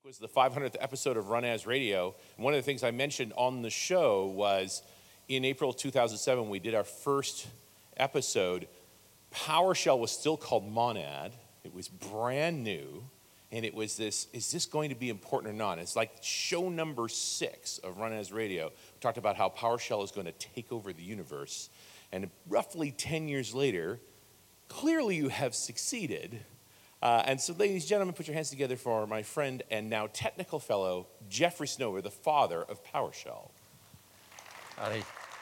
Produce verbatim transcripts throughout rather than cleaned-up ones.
Was the five hundredth episode of Run As Radio. And one of the things I mentioned on the show was in April two thousand seven, we did our first episode. PowerShell was still called Monad. It was brand new. And it was this, is this going to be important or not? It's like show number six of Run As Radio. We talked about how PowerShell is going to take over the universe. And roughly ten years later, clearly you have succeeded. Uh, and so, ladies and gentlemen, put your hands together for my friend and now technical fellow, Jeffrey Snover, the father of PowerShell. Howdy.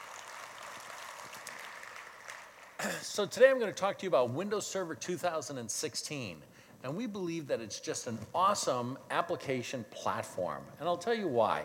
So today I'm going to talk to you about Windows Server two thousand sixteen. And we believe that it's just an awesome application platform. And I'll tell you why.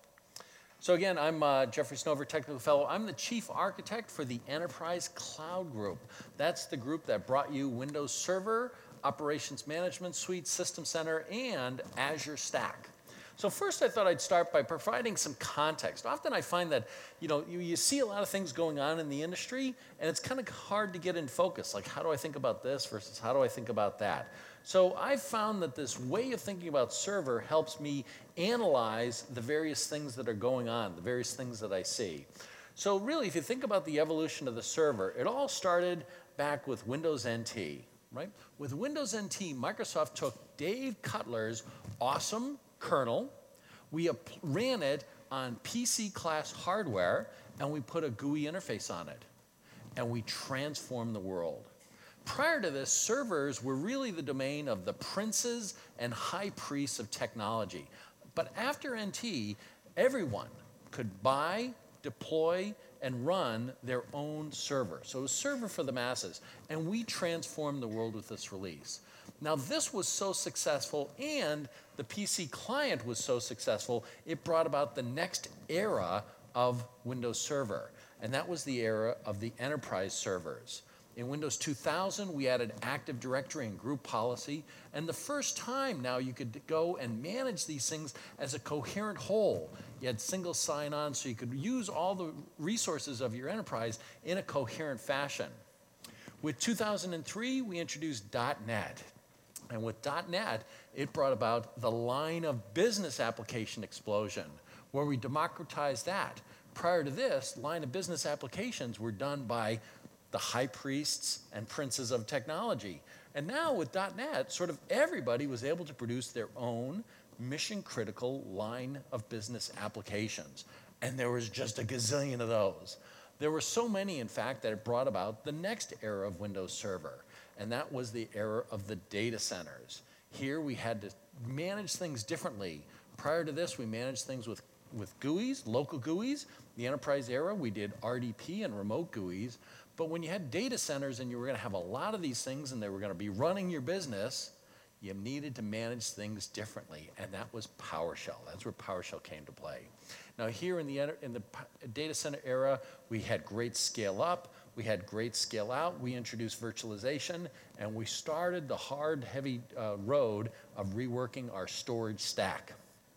So again, I'm uh, Jeffrey Snover, technical fellow. I'm the chief architect for the Enterprise Cloud Group. That's the group that brought you Windows Server, Operations Management Suite, System Center, and Azure Stack. So first I thought I'd start by providing some context. Often I find that, you know, you, you see a lot of things going on in the industry, and it's kind of hard to get in focus. Like, how do I think about this versus how do I think about that? So I've found that this way of thinking about server helps me analyze the various things that are going on, the various things that I see. So really, if you think about the evolution of the server, it all started back with Windows N T. Right? With Windows N T, Microsoft took Dave Cutler's awesome kernel, we ran it on P C class hardware, and we put a G U I interface on it, and we transformed the world. Prior to this, servers were really the domain of the princes and high priests of technology. But after N T, everyone could buy, deploy, and run their own server. So it was server for the masses. And we transformed the world with this release. Now this was so successful, and the P C client was so successful, it brought about the next era of Windows Server. And that was the era of the enterprise servers. In Windows two thousand, we added Active Directory and group policy. And the first time now you could go and manage these things as a coherent whole. You had single sign-on, so you could use all the resources of your enterprise in a coherent fashion. With two thousand three, we introduced dot net. And with dot net, it brought about the line of business application explosion, where we democratized that. Prior to this, line of business applications were done by the high priests and princes of technology. And now with dot net, sort of everybody was able to produce their own mission-critical line of business applications. And there was just a gazillion of those. There were so many, in fact, that it brought about the next era of Windows Server. And that was the era of the data centers. Here we had to manage things differently. Prior to this, we managed things with, with G U Is, local G U Is. The enterprise era, we did R D P and remote G U Is. But when you had data centers and you were going to have a lot of these things and they were going to be running your business, you needed to manage things differently, and that was PowerShell. That's where PowerShell came to play. Now here in the, in the data center era, we had great scale up, we had great scale out, we introduced virtualization, and we started the hard, heavy uh, road of reworking our storage stack.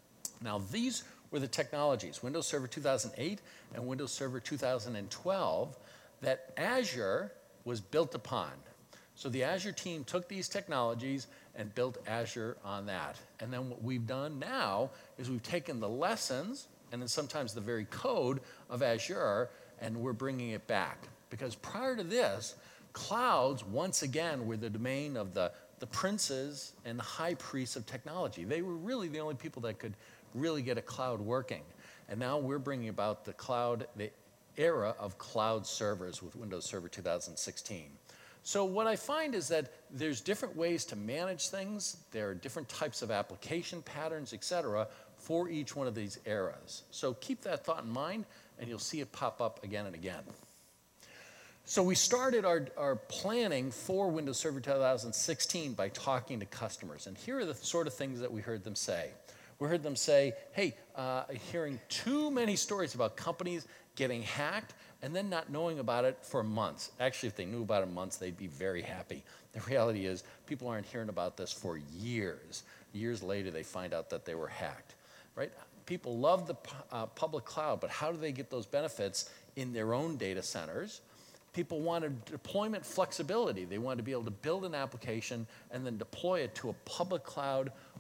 Now these were the technologies, Windows Server two thousand eight and Windows Server two thousand twelve, that Azure was built upon. So the Azure team took these technologies and built Azure on that. And then what we've done now is we've taken the lessons and then sometimes the very code of Azure, and we're bringing it back. Because prior to this, clouds, once again, were the domain of the, the princes and the high priests of technology. They were really the only people that could really get a cloud working. And now we're bringing about the cloud, the era of cloud servers with Windows Server two thousand sixteen. So what I find is that there's different ways to manage things. There are different types of application patterns, et cetera, for each one of these eras. So keep that thought in mind, and you'll see it pop up again and again. So we started our, our planning for Windows Server two thousand sixteen by talking to customers. And here are the sort of things that we heard them say. We heard them say, hey, uh, hearing too many stories about companies getting hacked and then not knowing about it for months. Actually, if they knew about it months, they'd be very happy. The reality is people aren't hearing about this for years. Years later, they find out that they were hacked, right? People love the uh, public cloud, but how do they get those benefits in their own data centers? People wanted deployment flexibility. They wanted to be able to build an application and then deploy it to a public cloud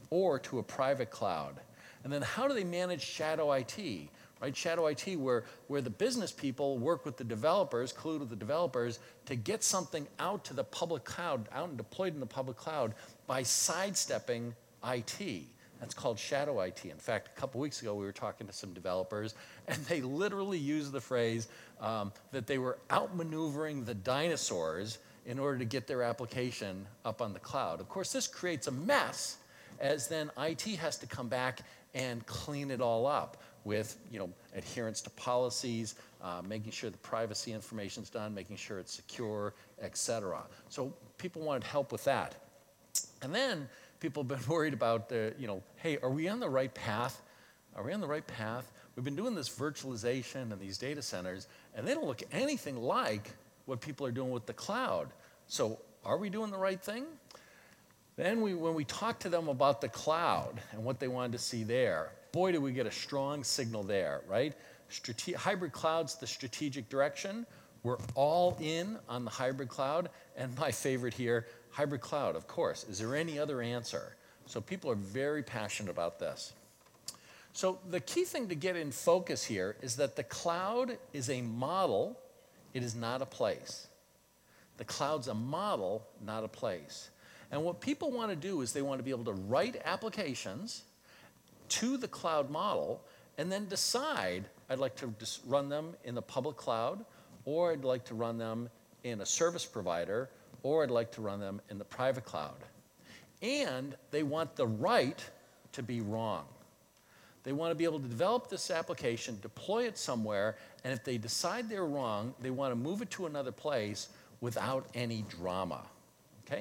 or to a private cloud? And then how do they manage shadow I T? Right, shadow I T, where, where the business people work with the developers, collude with the developers to get something out to the public cloud, out and deployed in the public cloud by sidestepping I T. That's called shadow I T. In fact, a couple weeks ago, we were talking to some developers, and they literally used the phrase um, that they were outmaneuvering the dinosaurs in order to get their application up on the cloud. Of course, this creates a mess, as then I T has to come back and clean it all up with, you know, adherence to policies, uh, making sure the privacy information's done, making sure it's secure, et cetera. So people wanted help with that. And then people have been worried about, the, you know, hey, are we on the right path? Are we on the right path? We've been doing this virtualization and these data centers, and they don't look anything like what people are doing with the cloud. So are we doing the right thing? Then we, when we talked to them about the cloud and what they wanted to see there, boy, did we get a strong signal there, right? Strate- hybrid cloud's the strategic direction. We're all in on the hybrid cloud. And my favorite here, hybrid cloud, of course. Is there any other answer? So people are very passionate about this. So the key thing to get in focus here is that the cloud is a model. It is not a place. The cloud's a model, not a place. And what people want to do is they want to be able to write applications to the cloud model and then decide, I'd like to just run them in the public cloud, or I'd like to run them in a service provider, or I'd like to run them in the private cloud. And they want the right to be wrong. They want to be able to develop this application, deploy it somewhere, and if they decide they're wrong, they want to move it to another place without any drama, okay?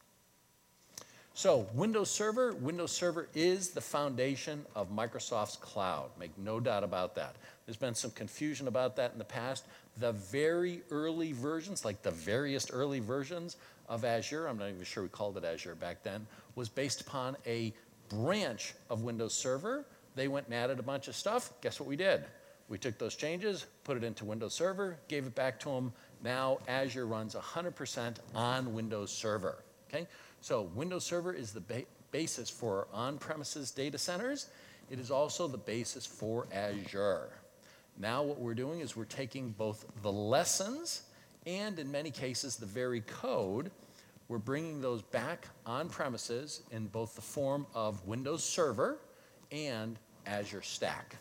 So Windows Server, Windows Server is the foundation of Microsoft's cloud. Make no doubt about that. There's been some confusion about that in the past. The very early versions, like the veriest early versions of Azure, I'm not even sure we called it Azure back then, was based upon a branch of Windows Server. They went and added a bunch of stuff. Guess what we did? We took those changes, put it into Windows Server, gave it back to them. Now Azure runs one hundred percent on Windows Server, okay? So Windows Server is the ba basis for on-premises data centers. It is also the basis for Azure. Now what we're doing is we're taking both the lessons and in many cases the very code, we're bringing those back on-premises in both the form of Windows Server and Azure Stack.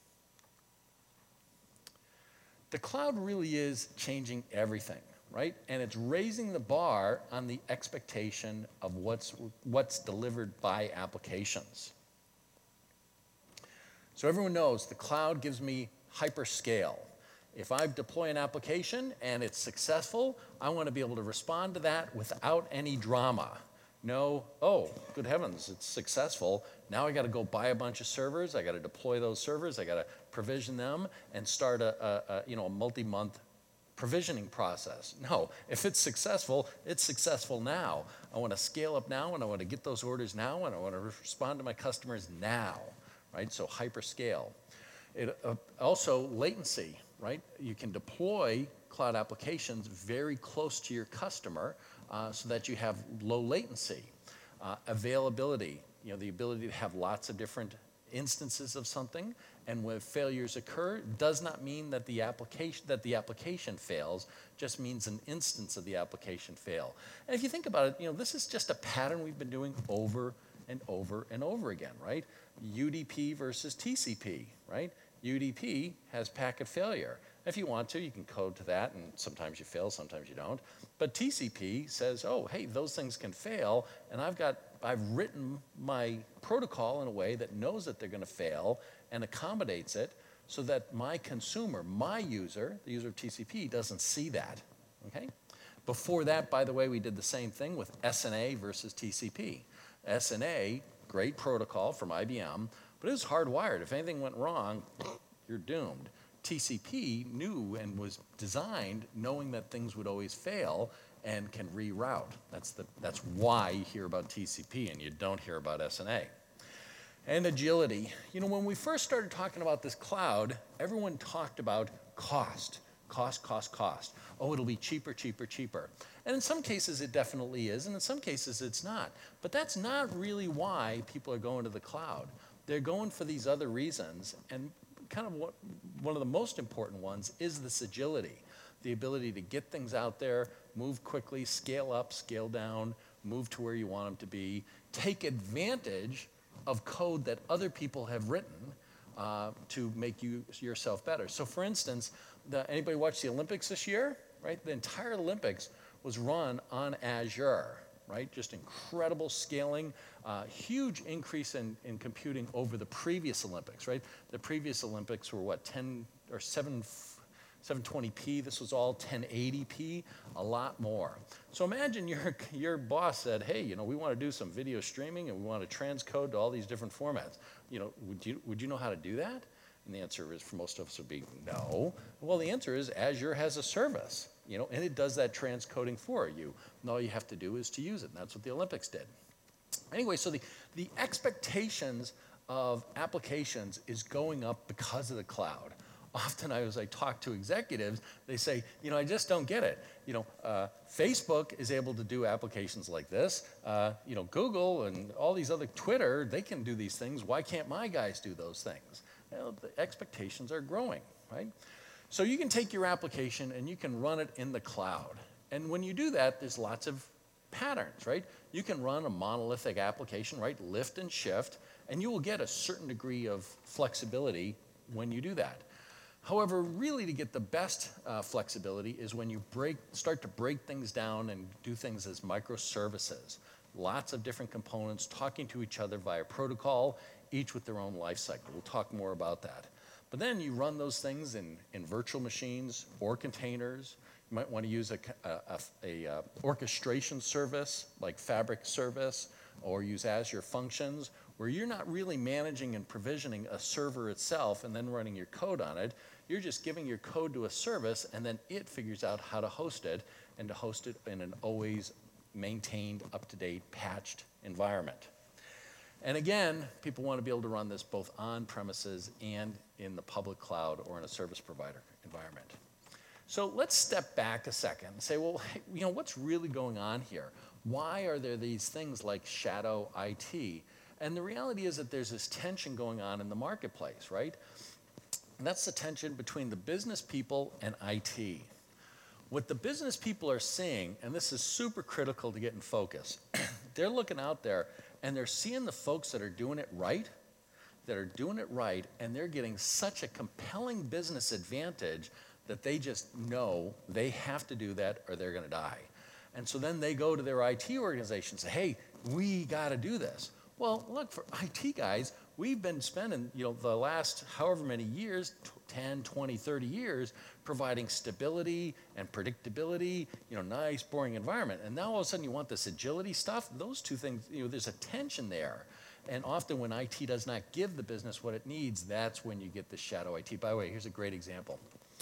The cloud really is changing everything, right? And it's raising the bar on the expectation of what's, what's delivered by applications. So everyone knows the cloud gives me hyperscale. If I deploy an application and it's successful, I want to be able to respond to that without any drama. No, oh, good heavens, it's successful. Now I got to go buy a bunch of servers. I got to deploy those servers. I got to provision them and start a, a, a you know a multi-month provisioning process. No, if it's successful, it's successful now. I want to scale up now, and I want to get those orders now, and I want to respond to my customers now, right? So hyperscale. It uh, also latency, right? You can deploy cloud applications very close to your customer uh, so that you have low latency. Uh, availability, you know, the ability to have lots of different instances of something, and when failures occur, does not mean that the application that the application fails, just means an instance of the application fail. And if you think about it, you know, this is just a pattern we've been doing over and over and over again, right? U D P versus T C P, right? U D P has packet failure. If you want to, you can code to that, and sometimes you fail, sometimes you don't. But T C P says, oh, hey, those things can fail, and I've got, I've written my protocol in a way that knows that they're going to fail and accommodates it so that my consumer, my user, the user of T C P, doesn't see that, okay? Before that, by the way, we did the same thing with S N A versus T C P. S N A, great protocol from I B M, but it was hardwired. If anything went wrong, you're doomed. T C P knew and was designed knowing that things would always fail and can reroute. That's, the, that's why you hear about T C P and you don't hear about S N A. And agility. You know, when we first started talking about this cloud, everyone talked about cost. Cost, cost, cost. Oh, it'll be cheaper, cheaper, cheaper. And in some cases it definitely is, and in some cases it's not. But that's not really why people are going to the cloud. They're going for these other reasons, and kind of what, one of the most important ones is this agility, the ability to get things out there, move quickly, scale up, scale down, move to where you want them to be, take advantage of code that other people have written uh, to make you yourself better. So for instance, the, anybody watch the Olympics this year? Right, the entire Olympics was run on Azure. Right, just incredible scaling, uh, huge increase in, in computing over the previous Olympics. Right, the previous Olympics were what, ten or seven. seven twenty p, this was all ten eighty p, a lot more. So imagine your, your boss said, hey, you know, we want to do some video streaming and we want to transcode to all these different formats. You know, would you, would you know how to do that? And the answer is, for most of us, would be no. Well, the answer is Azure has a service, you know, and it does that transcoding for you. And all you have to do is to use it, and that's what the Olympics did. Anyway, so the, the expectations of applications is going up because of the cloud. Often I, as I talk to executives, they say, you know, I just don't get it. You know, uh, Facebook is able to do applications like this. Uh, you know, Google and all these other, Twitter, they can do these things. Why can't my guys do those things? Well, the expectations are growing, right? So you can take your application and you can run it in the cloud. And when you do that, there's lots of patterns, right? You can run a monolithic application, right? Lift and shift, and you will get a certain degree of flexibility when you do that. However, really to get the best uh, flexibility is when you break, start to break things down and do things as microservices. Lots of different components talking to each other via protocol, each with their own life cycle. We'll talk more about that. But then you run those things in, in virtual machines or containers. You might want to use a, a, a, a orchestration service like Fabric Service, or use Azure Functions, where you're not really managing and provisioning a server itself and then running your code on it. You're just giving your code to a service, and then it figures out how to host it, and to host it in an always maintained, up-to-date, patched environment. And again, people want to be able to run this both on premises and in the public cloud or in a service provider environment. So let's step back a second and say, well, hey, you know, what's really going on here? Why are there these things like shadow I T? And the reality is that there's this tension going on in the marketplace, right? And that's the tension between the business people and I T. What the business people are seeing, and this is super critical to get in focus, they're looking out there and they're seeing the folks that are doing it right, that are doing it right, and they're getting such a compelling business advantage that they just know they have to do that or they're gonna die. And so then they go to their I T organization and say, hey, we gotta do this. Well, look, for I T guys, we've been spending, you know, the last however many years, ten, twenty, thirty years, providing stability and predictability, you know, nice, boring environment. And now all of a sudden you want this agility stuff. Those two things, you know, there's a tension there. And often when I T does not give the business what it needs, that's when you get the shadow I T. By the way, here's a great example.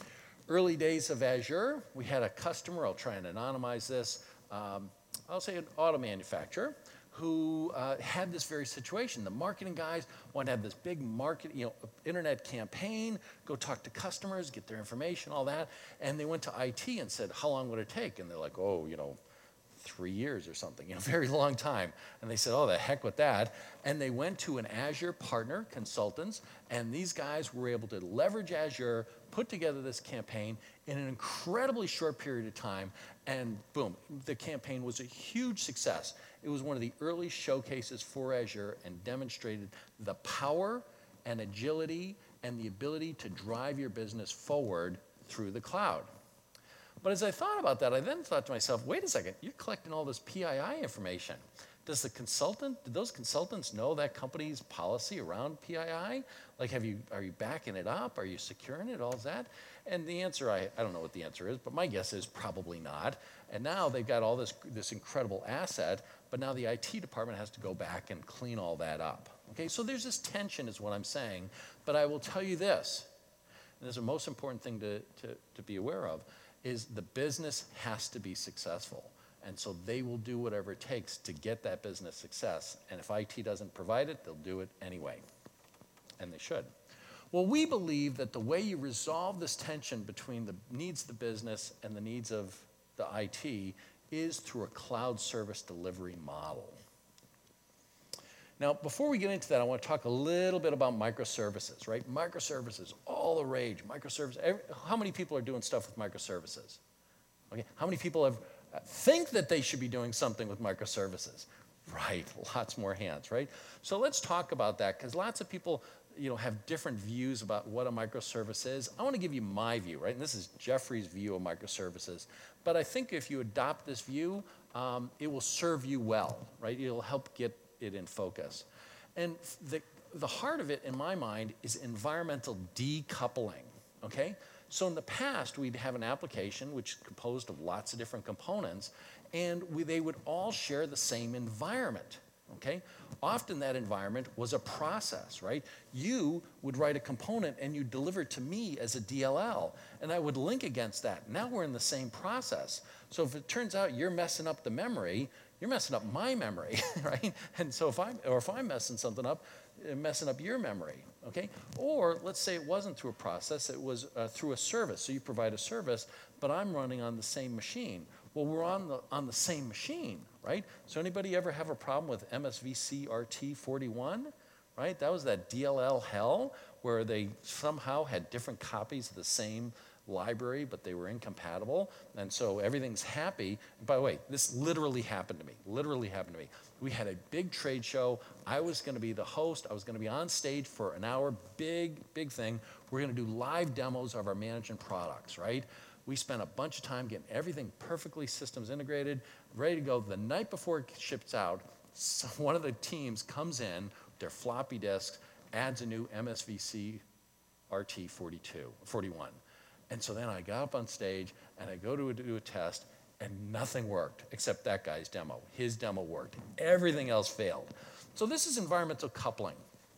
Early days of Azure, we had a customer, I'll try and anonymize this, um, I'll say an auto manufacturer, who uh, had this very situation. The marketing guys wanted to have this big market, you know, internet campaign, go talk to customers, get their information, all that. And they went to I T and said, how long would it take? And they're like, oh, you know, three years or something, you know, very long time. And they said, oh, the heck with that. And they went to an Azure partner, consultants, and these guys were able to leverage Azure, put together this campaign in an incredibly short period of time, and boom, the campaign was a huge success. It was one of the early showcases for Azure and demonstrated the power and agility and the ability to drive your business forward through the cloud. But as I thought about that, I then thought to myself, wait a second, you're collecting all this P I I information. Does the consultant, do those consultants know that company's policy around P I I? Like, have you, are you backing it up? Are you securing it, all that? And the answer, I, I don't know what the answer is, but my guess is probably not. And now they've got all this, this incredible asset, but now the I T department has to go back and clean all that up. Okay, so there's this tension is what I'm saying, but I will tell you this, and this is the most important thing to, to, to be aware of, is the business has to be successful. And so they will do whatever it takes to get that business success. And if I T doesn't provide it, they'll do it anyway. And they should. Well, we believe that the way you resolve this tension between the needs of the business and the needs of the I T is through a cloud service delivery model. Now, before we get into that, I want to talk a little bit about microservices, right? Microservices, all the rage. Microservices. Every, how many people are doing stuff with microservices? Okay, how many people have uh, think that they should be doing something with microservices? Right, lots more hands, right? So let's talk about that, because lots of people, you know, have different views about what a microservice is. I want to give you my view, right? And this is Jeffrey's view of microservices. But I think if you adopt this view, um, it will serve you well, right? It'll help get it in focus. And the, the heart of it, in my mind, is environmental decoupling, okay? So in the past, we'd have an application which is composed of lots of different components, and we, they would all share the same environment, okay? Often that environment was a process, right? You would write a component and you deliver it to me as a D L L, and I would link against that. Now we're in the same process. So if it turns out you're messing up the memory, you're messing up my memory, right? And so if I'm, or if I'm messing something up, messing up your memory, okay? Or let's say it wasn't through a process, it was uh, through a service. So you provide a service, but I'm running on the same machine. Well, we're on the, on the same machine, right? So anybody ever have a problem with M S V C R T forty-one, right? That was that D L L hell where they somehow had different copies of the same library, but they were incompatible, and so everything's happy. And by the way, this literally happened to me, literally happened to me. We had a big trade show. I was gonna be the host. I was gonna be on stage for an hour, big, big thing. We're gonna do live demos of our management products, right? We spent a bunch of time getting everything perfectly systems integrated, ready to go. The night before it ships out, so one of the teams comes in with their floppy disks, adds a new M S V C R T forty-two, forty-one. And so then I got up on stage and I go to a, do a test, and nothing worked except that guy's demo. His demo worked. Everything else failed. So this is environmental coupling.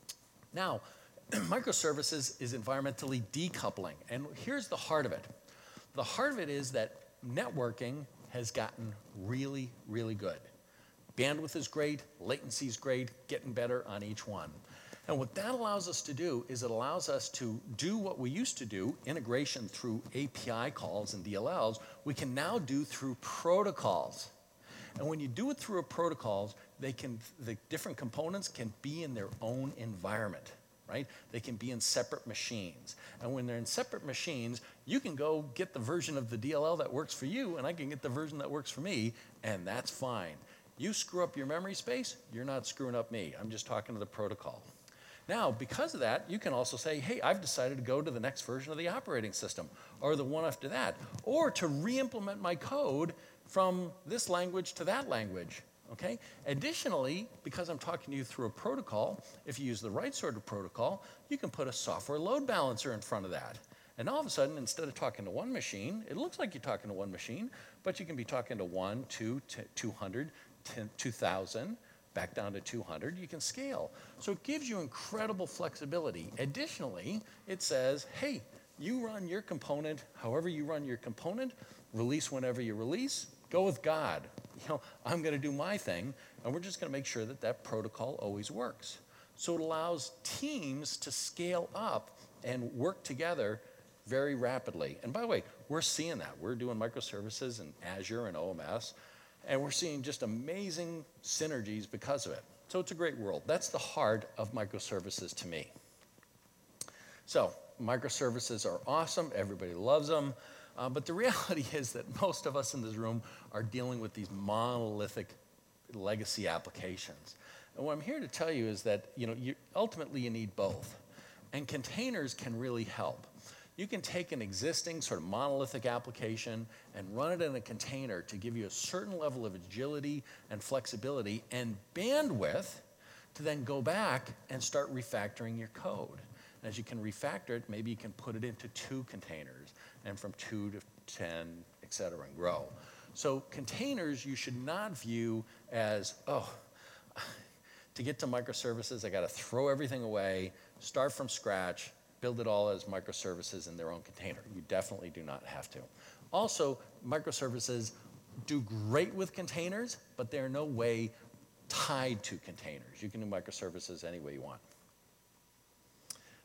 Now, microservices is environmentally decoupling. And here's the heart of it. The heart of it is that networking has gotten really, really good. Bandwidth is great, latency is great, getting better on each one. And what that allows us to do is it allows us to do what we used to do, integration through A P I calls and D L Ls, we can now do through protocols. And when you do it through a protocols, they can, the different components can be in their own environment, right? They can be in separate machines. And when they're in separate machines, you can go get the version of the D L L that works for you, and I can get the version that works for me, and that's fine. You screw up your memory space, you're not screwing up me. I'm just talking to the protocol. Now, because of that, you can also say, hey, I've decided to go to the next version of the operating system, or the one after that, or to re-implement my code from this language to that language, okay? Additionally, because I'm talking to you through a protocol, if you use the right sort of protocol, you can put a software load balancer in front of that. And all of a sudden, instead of talking to one machine, it looks like you're talking to one machine, but you can be talking to one, two, two hundred, two thousand, back down to two hundred, you can scale. So it gives you incredible flexibility. Additionally, it says, hey, you run your component, however you run your component, release whenever you release, go with God. You know, I'm gonna do my thing, and we're just gonna make sure that that protocol always works. So it allows teams to scale up and work together very rapidly. And by the way, we're seeing that. We're doing microservices in Azure and O M S, and we're seeing just amazing synergies because of it. So it's a great world. That's the heart of microservices to me. So microservices are awesome. Everybody loves them. Uh, but the reality is that most of us in this room are dealing with these monolithic legacy applications. And what I'm here to tell you is that, you know, you, ultimately you need both. And containers can really help. You can take an existing sort of monolithic application and run it in a container to give you a certain level of agility and flexibility and bandwidth to then go back and start refactoring your code. And as you can refactor it, maybe you can put it into two containers, and from two to ten, et cetera, and grow. So containers you should not view as, oh, to get to microservices, I gotta throw everything away, start from scratch, build it all as microservices in their own container. You definitely do not have to. Also, microservices do great with containers, but they're no way tied to containers. You can do microservices any way you want.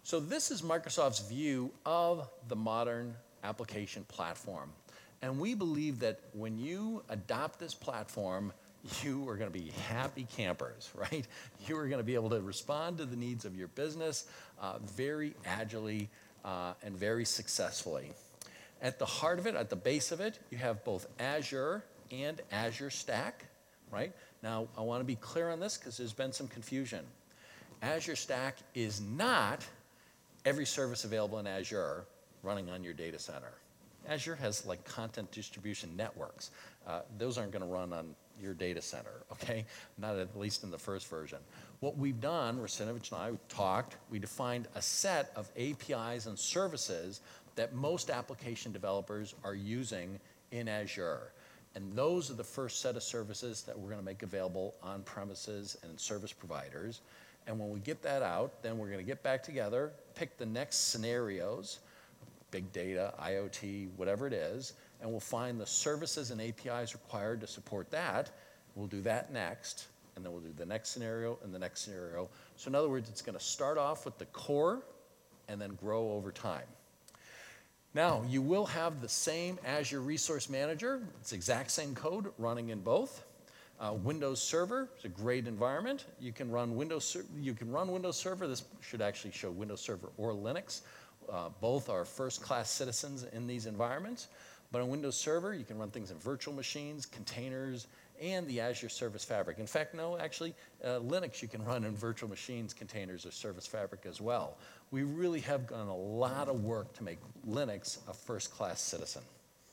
So this is Microsoft's view of the modern application platform. And we believe that when you adopt this platform, you are going to be happy campers, right? You are going to be able to respond to the needs of your business uh, very agilely uh, and very successfully. At the heart of it, at the base of it, you have both Azure and Azure Stack, right? Now, I want to be clear on this because there's been some confusion. Azure Stack is not every service available in Azure running on your data center. Azure has like content distribution networks. Uh, those aren't going to run on your data center, okay? Not at least in the first version. What we've done, Rasinovich and I talked, we defined a set of A P Is and services that most application developers are using in Azure. And those are the first set of services that we're going to make available on premises and service providers. And when we get that out, then we're going to get back together, pick the next scenarios, big data, IoT, whatever it is, and we'll find the services and A P Is required to support that. We'll do that next, and then we'll do the next scenario and the next scenario. So in other words, it's going to start off with the core and then grow over time. Now, you will have the same Azure Resource Manager. It's the exact same code running in both. Uh, Windows Server is a great environment. You can run Windows, you can run Windows Server. This should actually show Windows Server or Linux. Uh, both are first-class citizens in these environments. But on Windows Server, you can run things in virtual machines, containers, and the Azure Service Fabric. In fact, no, actually, uh, Linux you can run in virtual machines, containers, or Service Fabric as well. We really have done a lot of work to make Linux a first-class citizen.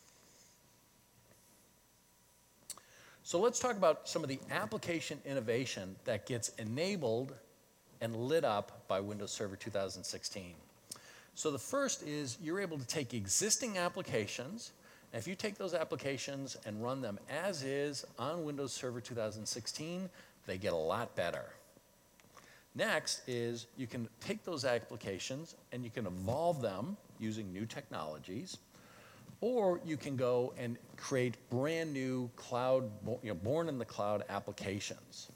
So let's talk about some of the application innovation that gets enabled and lit up by Windows Server two thousand sixteen. So the first is you're able to take existing applications, and if you take those applications and run them as is on Windows Server two thousand sixteen, they get a lot better. Next is you can take those applications and you can evolve them using new technologies, or you can go and create brand new cloud, you know, born in the cloud applications.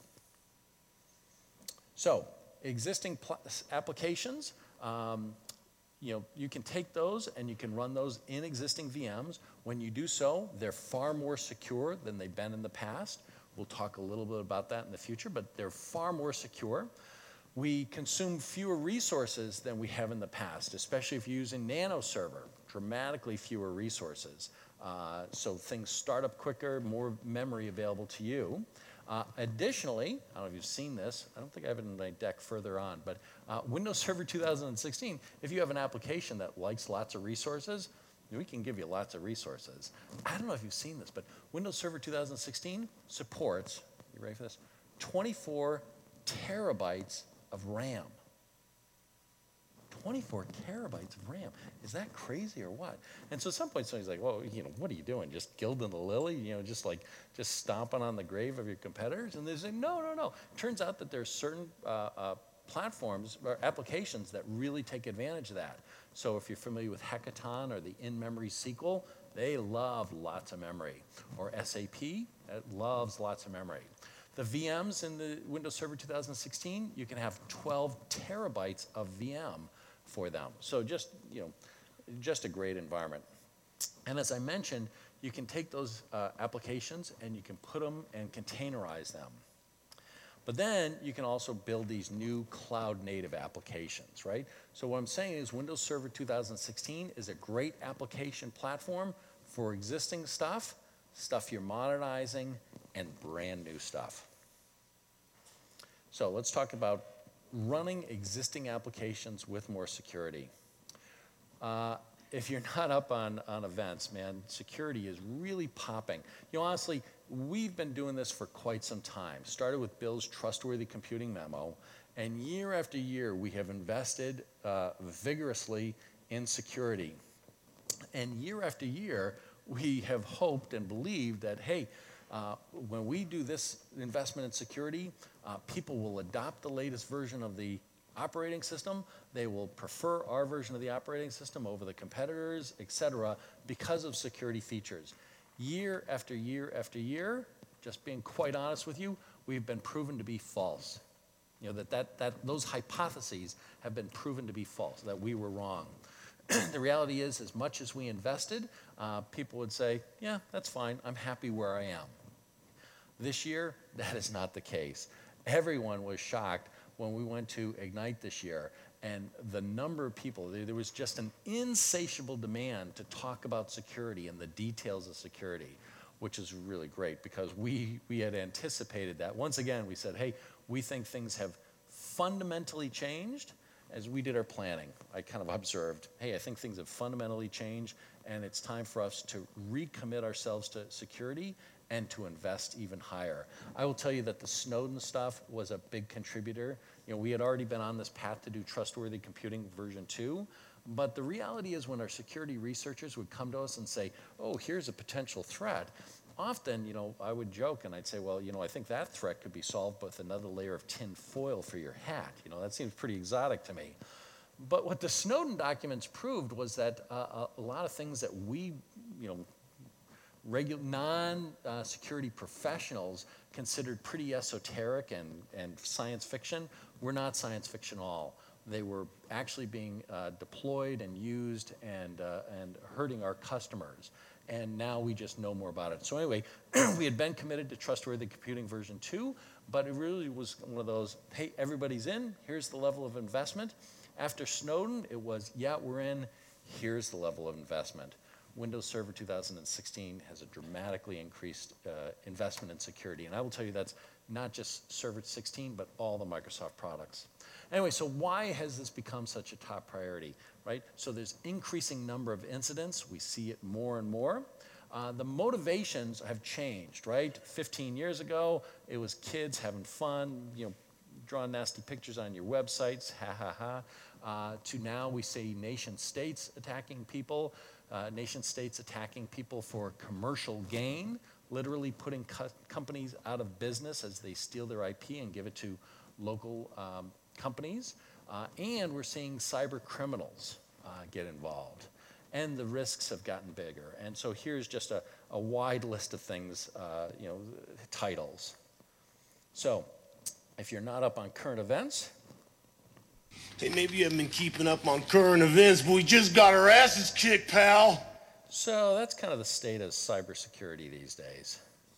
So existing applications, um, you know, you can take those and you can run those in existing V Ms. When you do so, they're far more secure than they've been in the past. We'll talk a little bit about that in the future, but they're far more secure. We consume fewer resources than we have in the past, especially if you're using Nano Server, dramatically fewer resources. Uh, so things start up quicker, more memory available to you. Uh, additionally, I don't know if you've seen this, I don't think I have it in my deck further on, but uh, Windows Server two thousand sixteen, if you have an application that likes lots of resources, we can give you lots of resources. I don't know if you've seen this, but Windows Server two thousand sixteen supports, you ready for this, twenty-four terabytes of RAM. twenty-four terabytes of RAM. Is that crazy or what? And so at some point somebody's like, well, you know, what are you doing? Just gilding the lily? You know, just like, just stomping on the grave of your competitors? And they say, no, no, no. Turns out that there's certain uh, uh, platforms or applications that really take advantage of that. So if you're familiar with Hackathon or the in-memory S Q L, they love lots of memory. Or S A P, it loves lots of memory. The V Ms in the Windows Server two thousand sixteen, you can have twelve terabytes of V M for them. So just, you know, just a great environment. And as I mentioned, you can take those uh, applications and you can put them and containerize them. But then you can also build these new cloud native applications, right? So what I'm saying is Windows Server two thousand sixteen is a great application platform for existing stuff, stuff you're modernizing, and brand new stuff. So let's talk about running existing applications with more security. Uh, if you're not up on, on events, man, security is really popping. You know, honestly, we've been doing this for quite some time. Started with Bill's Trustworthy Computing Memo, and year after year, we have invested uh, vigorously in security. And year after year, we have hoped and believed that, hey, Uh, when we do this investment in security, uh, people will adopt the latest version of the operating system. They will prefer our version of the operating system over the competitors, et cetera, because of security features. Year after year after year, just being quite honest with you, we've been proven to be false. You know, that, that, that those hypotheses have been proven to be false, that we were wrong. The reality is, as much as we invested, uh, people would say, yeah, that's fine, I'm happy where I am. This year, that is not the case. Everyone was shocked when we went to Ignite this year, and the number of people, there was just an insatiable demand to talk about security and the details of security, which is really great because we, we had anticipated that. Once again, we said, hey, we think things have fundamentally changed as we did our planning. I kind of observed, hey, I think things have fundamentally changed, and it's time for us to recommit ourselves to security and to invest even higher. I will tell you that the Snowden stuff was a big contributor. You know, we had already been on this path to do Trustworthy Computing version two, but the reality is when our security researchers would come to us and say, oh, here's a potential threat, often, you know, I would joke and I'd say, well, you know, I think that threat could be solved with another layer of tin foil for your hat. You know, that seems pretty exotic to me. But what the Snowden documents proved was that uh, a lot of things that we, you know, Regu- non-security uh, professionals considered pretty esoteric and, and science fiction were not science fiction at all. They were actually being uh, deployed and used and, uh, and hurting our customers. And now we just know more about it. So anyway, we had been committed to Trustworthy Computing version two, but it really was one of those, hey, everybody's in, here's the level of investment. After Snowden, it was, yeah, we're in, here's the level of investment. Windows Server two thousand sixteen has a dramatically increased uh, investment in security. And I will tell you that's not just Server sixteen, but all the Microsoft products. Anyway, so why has this become such a top priority, right? So there's increasing number of incidents. We see it more and more. Uh, the motivations have changed, right? fifteen years ago, it was kids having fun, you know, drawing nasty pictures on your websites, ha ha ha. Uh, to now we see nation states attacking people, uh, nation states attacking people for commercial gain, literally putting co companies out of business as they steal their I P and give it to local um, companies. Uh, and we're seeing cyber criminals uh, get involved. And the risks have gotten bigger. And so here's just a, a wide list of things, uh, you know, titles. So if you're not up on current events, Hey, maybe you haven't been keeping up on current events, but we just got our asses kicked, pal. so that's kind of the state of cybersecurity these days.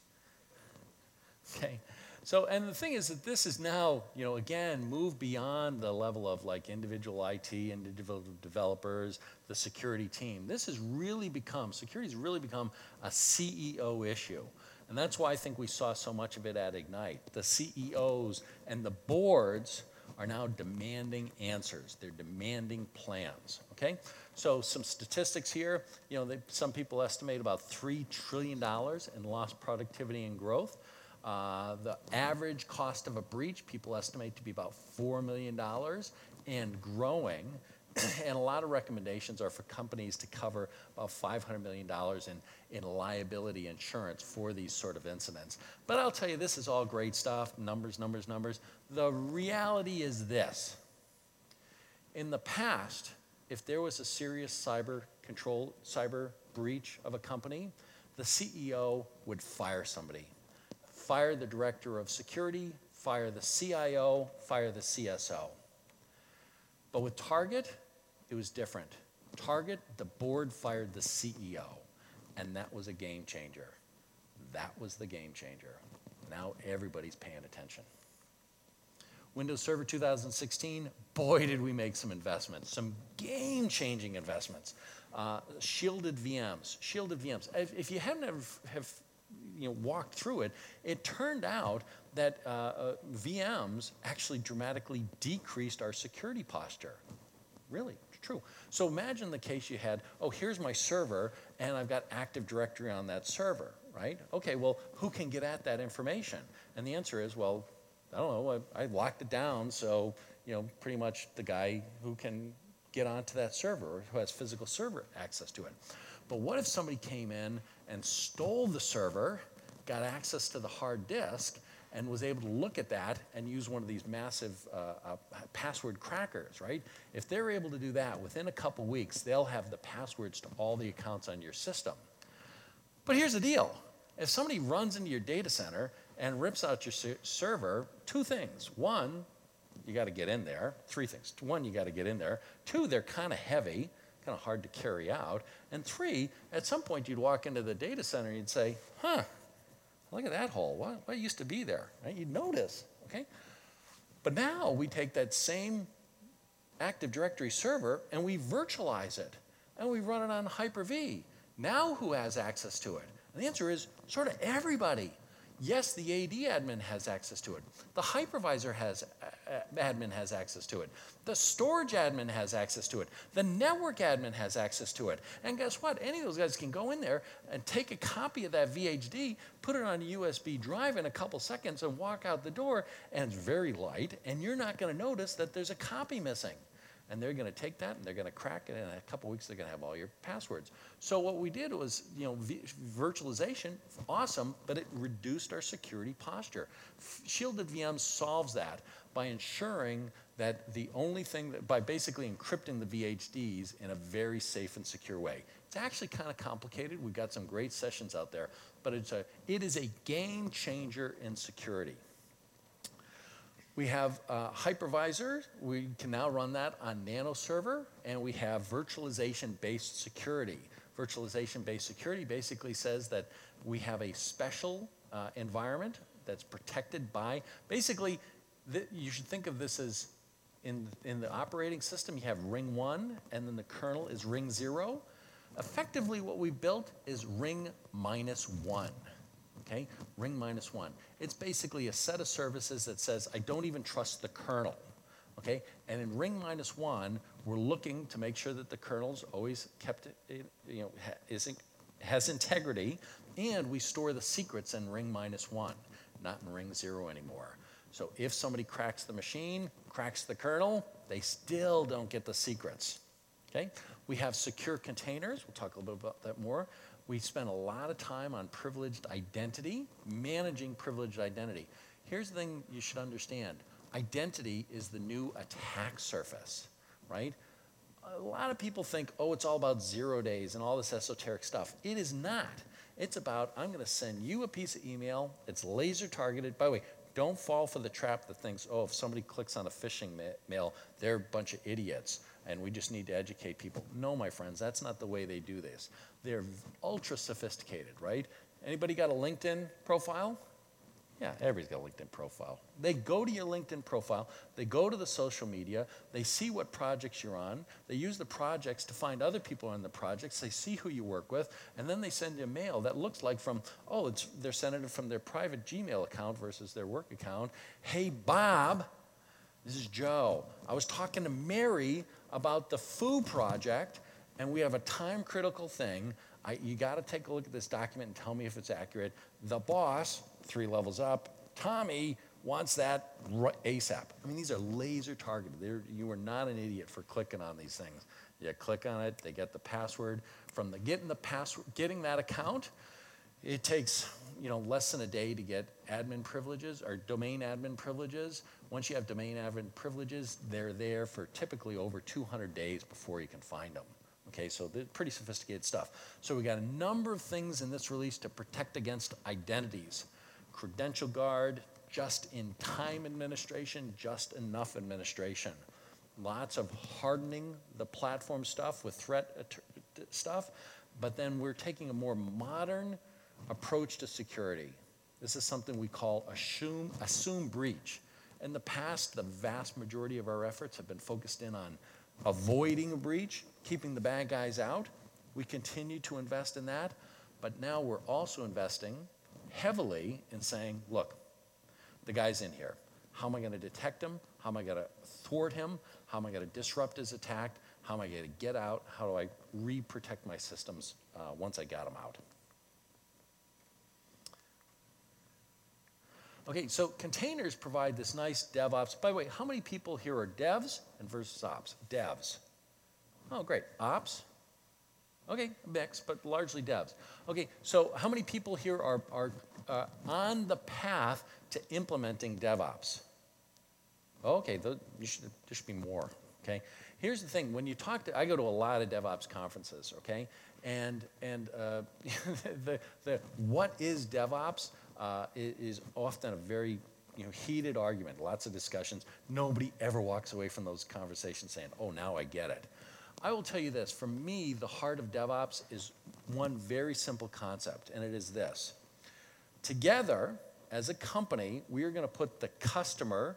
Okay, so and the thing is that this is now, you know, again, moved beyond the level of like individual I T, individual developers, the security team. This has really become, security has really become a C E O issue. And that's why I think we saw so much of it at Ignite. The C E Os and the boards are now demanding answers. They're demanding plans, okay? So some statistics here, you know, they, some people estimate about three trillion dollars in lost productivity and growth. Uh, the average cost of a breach, people estimate to be about four million dollars and growing. And a lot of recommendations are for companies to cover about five hundred million dollars in, in liability insurance for these sort of incidents. But I'll tell you, this is all great stuff, numbers, numbers, numbers. The reality is this. In the past, if there was a serious cyber control, cyber breach of a company, the C E O would fire somebody. Fire the director of security, fire the C I O, fire the C S O. But with Target, it was different. Target, the board fired the C E O, and that was a game changer. That was the game changer. Now everybody's paying attention. Windows Server two thousand sixteen, boy, did we make some investments, some game-changing investments. Uh, shielded V Ms, shielded V Ms. If, if you haven't ever have you know, walked through it, it turned out that uh, uh, V Ms actually dramatically decreased our security posture. Really, true. So imagine the case you had, oh, here's my server, and I've got Active Directory on that server, right? Okay, well, who can get at that information? And the answer is, well, I don't know, I, I locked it down, so, you know, pretty much the guy who can get onto that server or who has physical server access to it. But what if somebody came in and stole the server, got access to the hard disk, and was able to look at that and use one of these massive uh, uh, password crackers, right? If they're able to do that, within a couple weeks, they'll have the passwords to all the accounts on your system. But here's the deal. If somebody runs into your data center and rips out your ser server, two things. One, you got to get in there. Three things. One, you got to get in there. Two, they're kind of heavy, kind of hard to carry out. And three, at some point you'd walk into the data center and you'd say, huh, look at that hole. What, what used to be there? Right? You'd notice, okay? But now we take that same Active Directory server and we virtualize it. And we run it on Hyper-V. Now who has access to it? And the answer is sort of everybody. Yes, the A D admin has access to it. The hypervisor has, uh, admin has access to it. The storage admin has access to it. The network admin has access to it. And guess what? Any of those guys can go in there and take a copy of that V H D, put it on a U S B drive in a couple seconds and walk out the door, and it's very light, and you're not going to notice that there's a copy missing. And they're going to take that and they're going to crack it, and in a couple weeks they're going to have all your passwords. So what we did was, you know, v virtualization, awesome, but it reduced our security posture. F Shielded V M solves that by ensuring that the only thing, that, by basically encrypting the V H Ds in a very safe and secure way. It's actually kind of complicated. We've got some great sessions out there, but it's a, it is a game changer in security. We have uh, hypervisor. We can now run that on Nano Server, and we have virtualization-based security. Virtualization-based security basically says that we have a special uh, environment that's protected by, basically, the, you should think of this as in, in the operating system, you have ring one, and then the kernel is ring zero. Effectively, what we built is ring minus one. Okay, ring minus one. It's basically a set of services that says, I don't even trust the kernel. Okay, and in ring minus one, we're looking to make sure that the kernel's always kept, you know, is, has integrity, and we store the secrets in ring minus one, not in ring zero anymore. So if somebody cracks the machine, cracks the kernel, they still don't get the secrets. Okay, we have secure containers. We'll talk a little bit about that more. We spend a lot of time on privileged identity, managing privileged identity. Here's the thing you should understand. Identity is the new attack surface, right? A lot of people think, oh, it's all about zero days and all this esoteric stuff. It is not. It's about, I'm going to send you a piece of email. It's laser targeted. By the way, don't fall for the trap that thinks, oh, if somebody clicks on a phishing ma mail, they're a bunch of idiots and we just need to educate people. No, my friends, that's not the way they do this. They're ultra sophisticated, right? Anybody got a LinkedIn profile? Yeah, everybody's got a LinkedIn profile. They go to your LinkedIn profile, they go to the social media, they see what projects you're on, they use the projects to find other people on the projects, they see who you work with, and then they send you a mail that looks like from, oh, it's, they're sending it from their private Gmail account versus their work account. Hey, Bob, this is Joe. I was talking to Mary about the F O O project, and we have a time-critical thing. I, you got to take a look at this document and tell me if it's accurate. The boss, three levels up, Tommy, wants that ASAP. I mean, these are laser targeted. They're, you are not an idiot for clicking on these things. You click on it, they get the password. From the getting the password, getting that account, it takes, you know, less than a day to get admin privileges or domain admin privileges. Once you have domain admin privileges, they're there for typically over two hundred days before you can find them. Okay, so they're pretty sophisticated stuff. So we got a number of things in this release to protect against identities. Credential guard, just-in-time administration, just enough administration. Lots of hardening the platform stuff with threat stuff, but then we're taking a more modern approach to security. This is something we call assume, assume breach. In the past, the vast majority of our efforts have been focused in on avoiding a breach, keeping the bad guys out. We continue to invest in that, but now we're also investing heavily in saying, look, the guy's in here. How am I going to detect him? How am I going to thwart him? How am I going to disrupt his attack? How am I going to get out? How do I re-protect my systems uh, once I got them out? Okay, so containers provide this nice DevOps. By the way, how many people here are devs and versus ops? Devs. Oh, great. Ops? Okay, mix, but largely devs. Okay, so how many people here are, are uh, on the path to implementing DevOps? Okay, there should, there should be more, okay? Here's the thing, when you talk to, I go to a lot of DevOps conferences, okay? And, and uh, the, the, what is DevOps uh, is often a very you know, heated argument, lots of discussions. Nobody ever walks away from those conversations saying, oh, now I get it. I will tell you this, for me, the heart of DevOps is one very simple concept, and it is this. Together, as a company, we are going to put the customer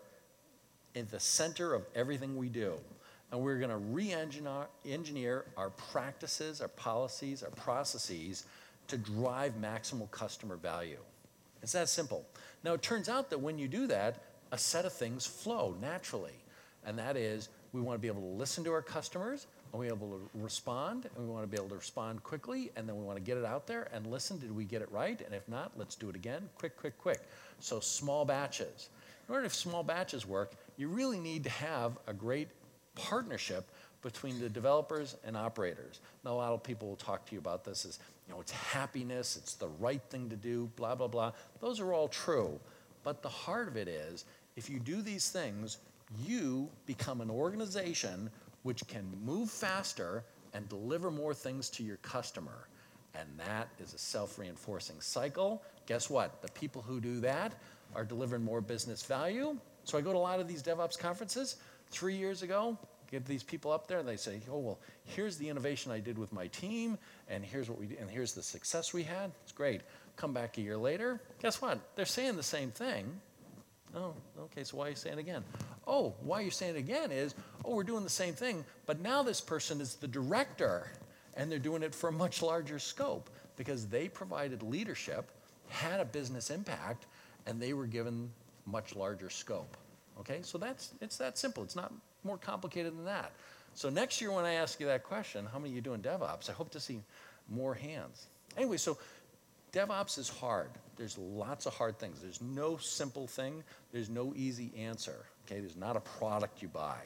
in the center of everything we do. And we're going to re-engineer engineer our practices, our policies, our processes to drive maximal customer value. It's that simple. Now, it turns out that when you do that, a set of things flow naturally. And that is, we want to be able to listen to our customers, and we want to be able to respond, and we want to be able to respond quickly, and then we want to get it out there and listen, did we get it right? And if not, let's do it again, quick, quick, quick. So small batches. In order for small batches work, you really need to have a great partnership between the developers and operators. Now, a lot of people will talk to you about this as, you know, it's happiness, it's the right thing to do, blah, blah, blah. Those are all true. But the heart of it is, if you do these things, you become an organization which can move faster and deliver more things to your customer. And that is a self-reinforcing cycle. Guess what? The people who do that are delivering more business value. So I go to a lot of these DevOps conferences. Three years ago, get these people up there and they say, oh, well, here's the innovation I did with my team, and here's what we did, and here's the success we had. It's great. Come back a year later, guess what? They're saying the same thing. Oh, okay, so why are you saying it again? Oh, why you're saying it again is, oh, we're doing the same thing, but now this person is the director, and they're doing it for a much larger scope because they provided leadership, had a business impact, and they were given much larger scope. Okay, so that's, it's that simple. It's not more complicated than that. So next year when I ask you that question, how many of you doing DevOps? I hope to see more hands. Anyway, so DevOps is hard. There's lots of hard things. There's no simple thing. There's no easy answer. Okay, there's not a product you buy.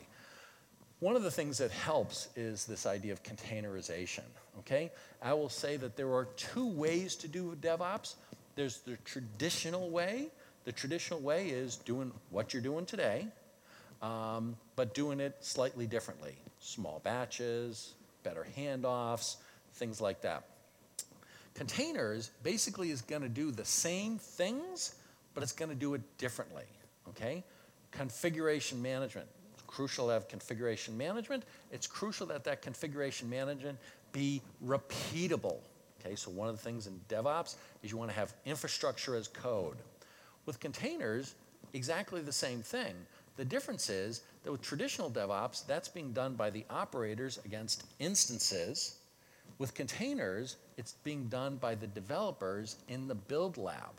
One of the things that helps is this idea of containerization. Okay, I will say that there are two ways to do DevOps. There's the traditional way. The traditional way is doing what you're doing today, um, but doing it slightly differently. Small batches, better handoffs, things like that. Containers basically is going to do the same things, but it's going to do it differently, okay? Configuration management. It's crucial to have configuration management. It's crucial that that configuration management be repeatable, okay? So one of the things in DevOps is you want to have infrastructure as code. With containers, exactly the same thing. The difference is that with traditional DevOps, that's being done by the operators against instances. With containers, it's being done by the developers in the build lab,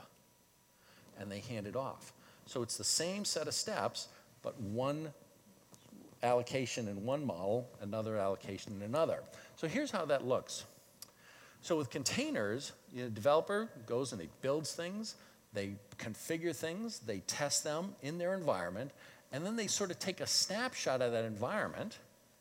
and they hand it off. So it's the same set of steps, but one allocation in one model, another allocation in another. So here's how that looks. So with containers, the developer goes and he builds things, they configure things, they test them in their environment, and then they sort of take a snapshot of that environment,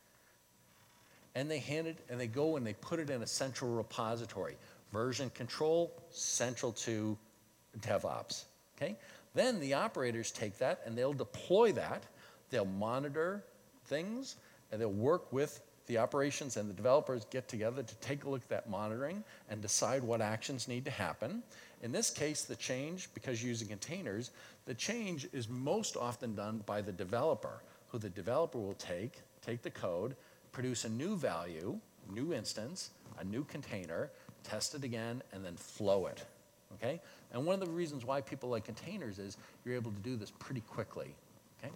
and they hand it, and they go and they put it in a central repository. Version control, central to DevOps, okay? Then the operators take that and they'll deploy that, they'll monitor things, and they'll work with the operations and the developers get together to take a look at that monitoring and decide what actions need to happen. In this case, the change, because you're using containers, the change is most often done by the developer, who the developer will take, take the code, produce a new value, new instance, a new container, test it again, and then flow it, okay? And one of the reasons why people like containers is you're able to do this pretty quickly, okay?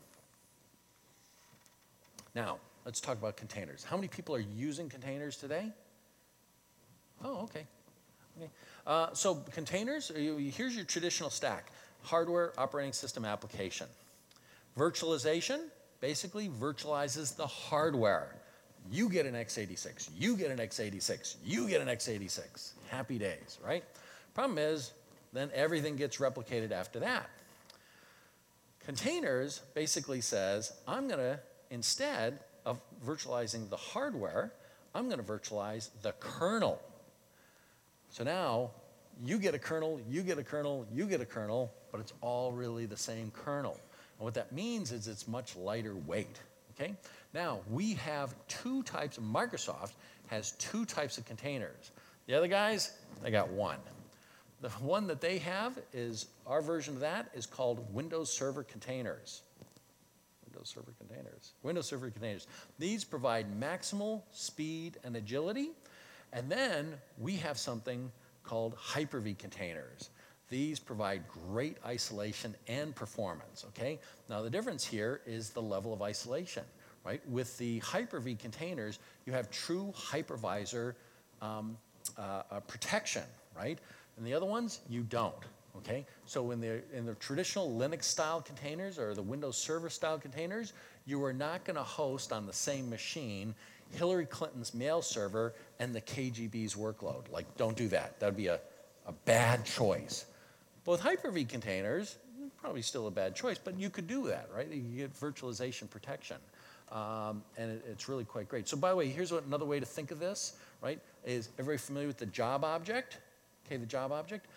Now, let's talk about containers. How many people are using containers today? Oh, okay. Okay. Uh, so containers, here's your traditional stack. Hardware, operating system, application. Virtualization basically virtualizes the hardware. You get an x eighty-six, you get an x eighty-six, you get an x eighty-six. Happy days, right? Problem is, then everything gets replicated after that. Containers basically says, I'm going to, instead of virtualizing the hardware, I'm going to virtualize the kernel. So now, you get a kernel, you get a kernel, you get a kernel, but it's all really the same kernel. And what that means is it's much lighter weight, okay? Now, we have two types, Microsoft has two types of containers. The other guys, they got one. The one that they have is, our version of that is called Windows Server Containers. Windows Server Containers. Windows Server Containers. These provide maximal speed and agility. And then we have something called Hyper-V containers. These provide great isolation and performance, okay? Now the difference here is the level of isolation, right? With the Hyper-V containers, you have true hypervisor um, uh, uh, protection, right? And the other ones, you don't, okay? So in the, in the traditional Linux-style containers or the Windows Server-style containers, you are not gonna host on the same machine Hillary Clinton's mail server and the K G B's workload. Like, don't do that. That'd be a, a bad choice. But with Hyper-V containers, probably still a bad choice, but you could do that, right? You get virtualization protection. Um, and it, it's really quite great. So by the way, here's what, another way to think of this, right? Is everybody familiar with the job object? Okay, the job object.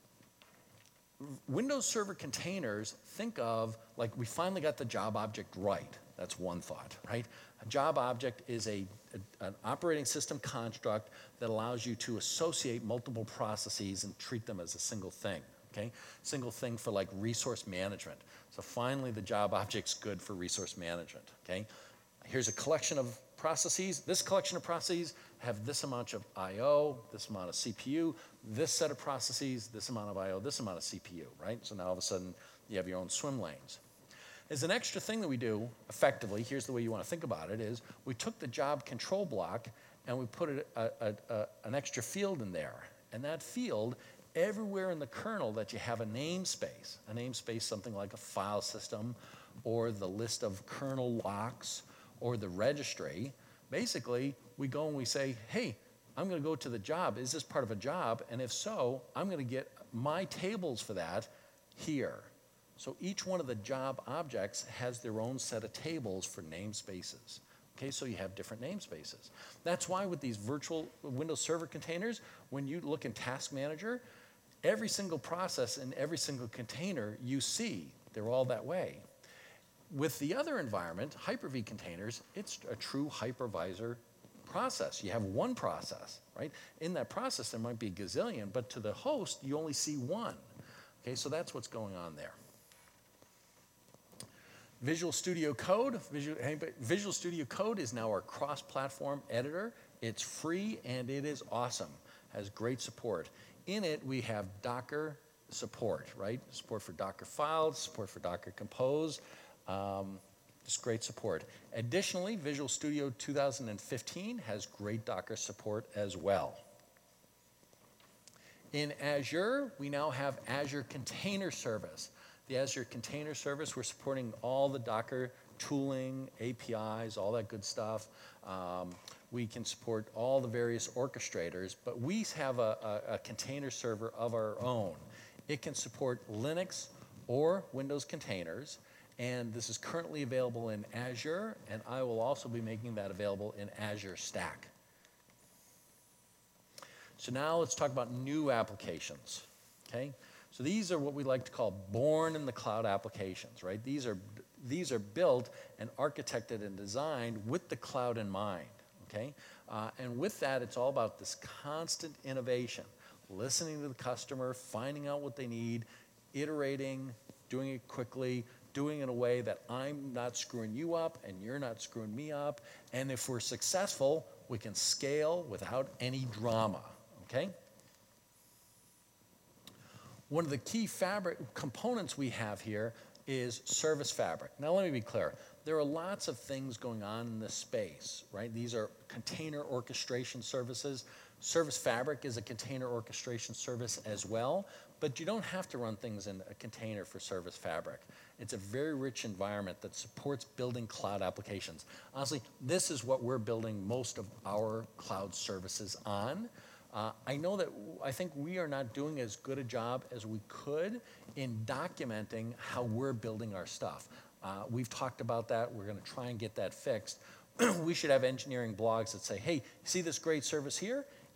Windows Server containers, think of, like, we finally got the job object right. That's one thought, right? A job object is a, a, an operating system construct that allows you to associate multiple processes and treat them as a single thing, okay? Single thing for like resource management. So finally the job object's good for resource management, okay? Here's a collection of processes. This collection of processes have this amount of I O, this amount of C P U, this set of processes, this amount of I O, this amount of C P U, right? So now all of a sudden you have your own swim lanes. As an extra thing that we do effectively, here's the way you want to think about it, is we took the job control block and we put a, a, a, a, an extra field in there. And that field, everywhere in the kernel that you have a namespace, a namespace something like a file system or the list of kernel locks or the registry, basically we go and we say, hey, I'm going to go to the job. Is this part of a job? And if so, I'm going to get my tables for that here. So each one of the job objects has their own set of tables for namespaces. Okay, so you have different namespaces. That's why with these virtual Windows Server containers, when you look in Task Manager, every single process in every single container you see, they're all that way. With the other environment, Hyper-V containers, it's a true hypervisor process. You have one process, right? In that process, there might be a gazillion, but to the host, you only see one. Okay, so that's what's going on there. Visual Studio Code. Visual, Visual Studio Code is now our cross-platform editor. It's free and it is awesome. Has great support. In it, we have Docker support, right? Support for Docker files, support for Docker Compose. Um, just great support. Additionally, Visual Studio two thousand fifteen has great Docker support as well. In Azure, we now have Azure Container Service. The Azure Container Service, we're supporting all the Docker tooling, A P Is, all that good stuff. Um, we can support all the various orchestrators, but we have a, a, a container server of our own. It can support Linux or Windows containers, and this is currently available in Azure, and I will also be making that available in Azure Stack. So now let's talk about new applications, okay? So these are what we like to call born in the cloud applications, right? These are, these are built and architected and designed with the cloud in mind, okay? Uh, and with that, it's all about this constant innovation, listening to the customer, finding out what they need, iterating, doing it quickly, doing it in a way that I'm not screwing you up and you're not screwing me up. And if we're successful, we can scale without any drama, okay? One of the key fabric components we have here is Service Fabric. Now let me be clear. There are lots of things going on in this space, right? These are container orchestration services. Service Fabric is a container orchestration service as well, but you don't have to run things in a container for Service Fabric. It's a very rich environment that supports building cloud applications. Honestly, this is what we're building most of our cloud services on. Uh, I know that I think we are not doing as good a job as we could in documenting how we're building our stuff. Uh, we've talked about that. We're going to try and get that fixed. We should have engineering blogs that say, hey, see this great service here?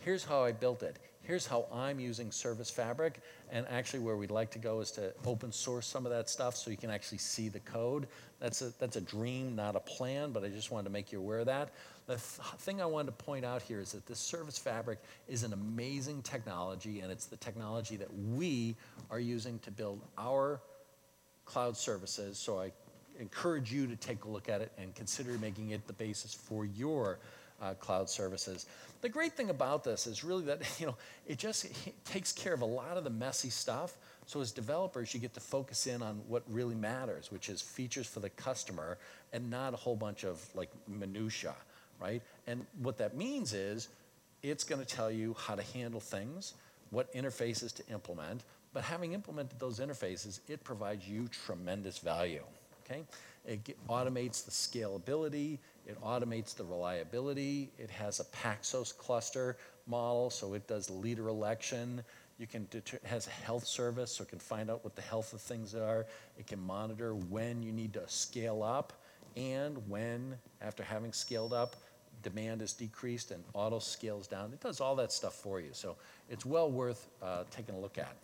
Here's how I built it. Here's how I'm using Service Fabric. And actually where we'd like to go is to open source some of that stuff so you can actually see the code. That's a, that's a dream, not a plan, but I just wanted to make you aware of that. The th- thing I wanted to point out here is that this Service Fabric is an amazing technology, and it's the technology that we are using to build our cloud services. So I encourage you to take a look at it and consider making it the basis for your uh, cloud services. The great thing about this is really that, you know, it just it takes care of a lot of the messy stuff. So as developers, you get to focus in on what really matters, which is features for the customer and not a whole bunch of like minutia, right? And what that means is it's going to tell you how to handle things, what interfaces to implement, but having implemented those interfaces, it provides you tremendous value. Okay? It get, automates the scalability, it automates the reliability, it has a Paxos cluster model, so it does leader election. You can deter, it has a health service, so it can find out what the health of things are. It can monitor when you need to scale up and when, after having scaled up, demand is decreased and auto scales down. It does all that stuff for you, so it's well worth uh, taking a look at.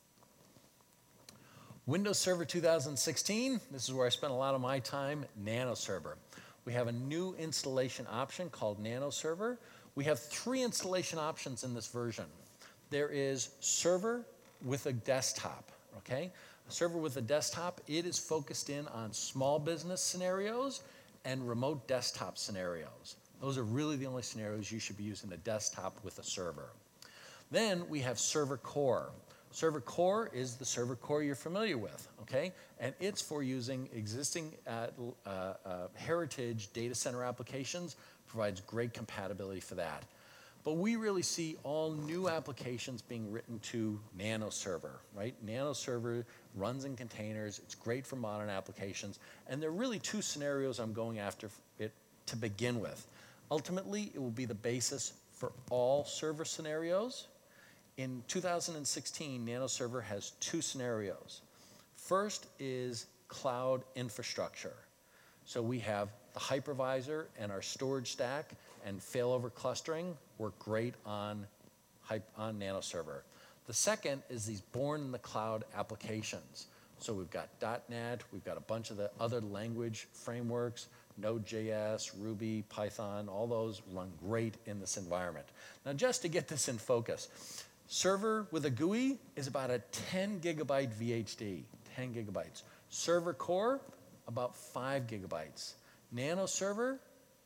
Windows Server two thousand sixteen, this is where I spent a lot of my time, Nano Server. We have a new installation option called Nano Server. We have three installation options in this version. There is server with a desktop, okay? A server with a desktop, it is focused in on small business scenarios and remote desktop scenarios. Those are really the only scenarios you should be using a desktop with a server. Then we have Server Core. Server Core is the server core you're familiar with, okay? And it's for using existing uh, uh, uh, heritage data center applications, provides great compatibility for that. But we really see all new applications being written to Nano Server, right? Nano Server runs in containers, it's great for modern applications, and there are really two scenarios I'm going after it to begin with. Ultimately, it will be the basis for all server scenarios. In two thousand sixteen, Nano Server has two scenarios. First is cloud infrastructure. So we have the hypervisor and our storage stack and failover clustering work great on, on Nano Server. The second is these born in the cloud applications. So we've got dot net, we've got a bunch of the other language frameworks, Node.js, Ruby, Python, all those run great in this environment. Now just to get this in focus, server with a G U I is about a ten gigabyte V H D, ten gigabytes. Server core, about five gigabytes. Nano server,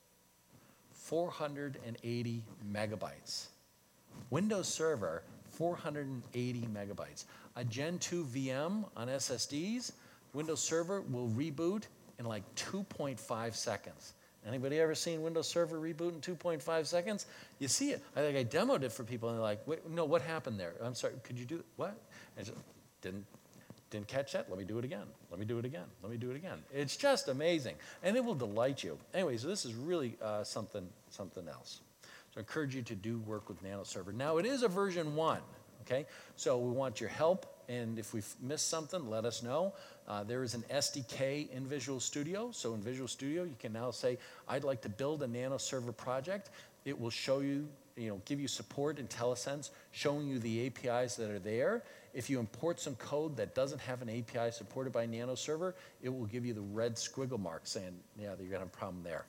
four hundred eighty megabytes. Windows Server, four hundred eighty megabytes. A Gen two V M on S S Ds, Windows Server will reboot in like two point five seconds. Anybody ever seen Windows Server reboot in two point five seconds? You see it. I think I demoed it for people, and they're like, "Wait, no, what happened there? I'm sorry, could you do what?" I just didn't didn't catch that. Let me do it again. Let me do it again. Let me do it again. It's just amazing, and it will delight you. Anyway, so this is really uh, something something else. So I encourage you to do work with Nano Server. Now it is a version one. Okay, so we want your help, and if we've missed something, let us know. Uh, there is an S D K in Visual Studio, so in Visual Studio, you can now say, I'd like to build a Nano Server project. It will show you, you know, give you support in IntelliSense, showing you the A P Is that are there. If you import some code that doesn't have an A P I supported by Nano Server, it will give you the red squiggle mark saying, yeah, you're gonna have a problem there.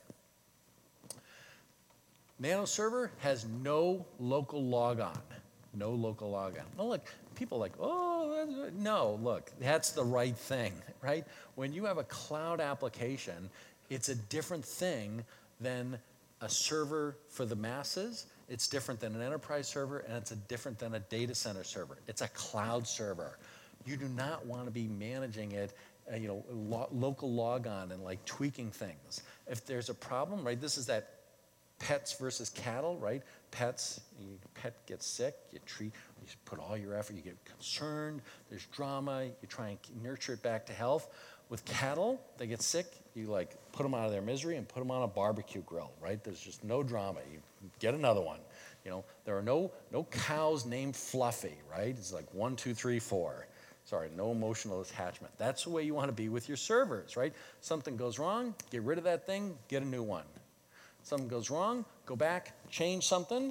Nano Server has no local logon. No local logon. No, look, people are like, oh, no, look, that's the right thing, right? When you have a cloud application, it's a different thing than a server for the masses. It's different than an enterprise server, and it's a different than a data center server. It's a cloud server. You do not want to be managing it, uh, you know, lo local logon and like tweaking things. If there's a problem, right, this is that pets versus cattle, right? Pets, your pet gets sick, you treat, you put all your effort, you get concerned, there's drama, you try and nurture it back to health. With cattle, they get sick, you like put them out of their misery and put them on a barbecue grill, right? There's just no drama. You get another one. You know, there are no, no cows named Fluffy, right? It's like one, two, three, four. Sorry, no emotional attachment. That's the way you want to be with your servers, right? Something goes wrong, get rid of that thing, get a new one. Something goes wrong, go back, change something,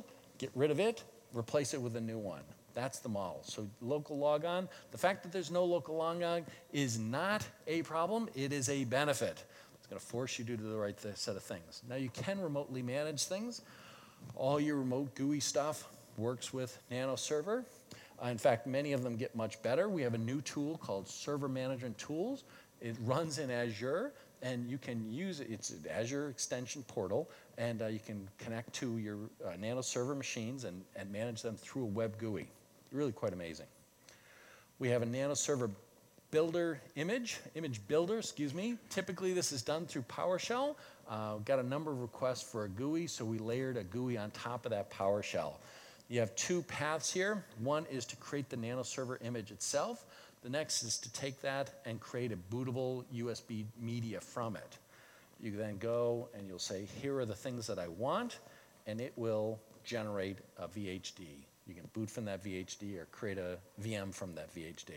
get rid of it, replace it with a new one. That's the model. So local logon, the fact that there's no local logon is not a problem, it is a benefit. It's gonna force you to do the right th- set of things. Now you can remotely manage things. All your remote G U I stuff works with Nano Server. Uh, in fact, many of them get much better. We have a new tool called Server Management Tools. It runs in Azure, and you can use it. It's an Azure extension portal, and uh, you can connect to your uh, Nano Server machines and, and manage them through a web G U I. Really quite amazing. We have a Nano Server builder image, image builder, excuse me. Typically, this is done through PowerShell. Uh, got a number of requests for a G U I, so we layered a G U I on top of that PowerShell. You have two paths here. One is to create the Nano Server image itself. The next is to take that and create a bootable U S B media from it. You then go and you'll say, here are the things that I want, and it will generate a V H D. You can boot from that V H D or create a V M from that V H D.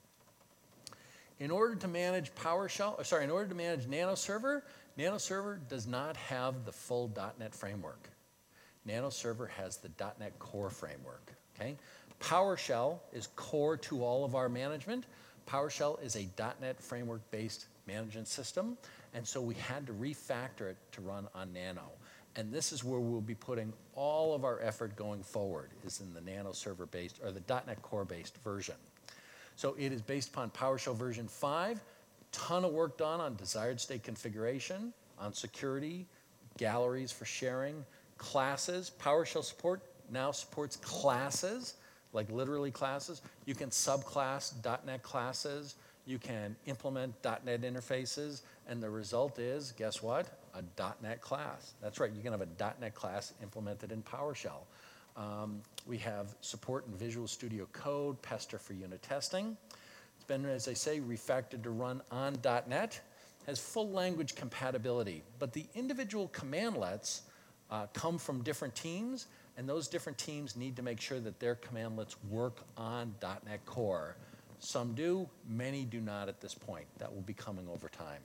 In order to manage PowerShell, or sorry, in order to manage Nano Server, Nano Server does not have the full dot net framework. Nano Server has the dot net Core framework, okay? PowerShell is core to all of our management. PowerShell is a dot net framework-based management system, and so we had to refactor it to run on Nano. And this is where we'll be putting all of our effort going forward, is in the Nano Server-based, or the dot net Core-based version. So it is based upon PowerShell version five, ton of work done on desired state configuration, on security, galleries for sharing, classes. PowerShell support now supports classes, like literally classes. You can subclass dot net classes. You can implement dot net interfaces. And the result is, guess what? A dot net class. That's right, you can have a dot net class implemented in PowerShell. Um, we have support in Visual Studio Code, Pester for unit testing. It's been, as I say, refactored to run on dot net. Has full language compatibility, but the individual commandlets uh, come from different teams, and those different teams need to make sure that their commandlets work on dot net Core. Some do, many do not at this point. That will be coming over time.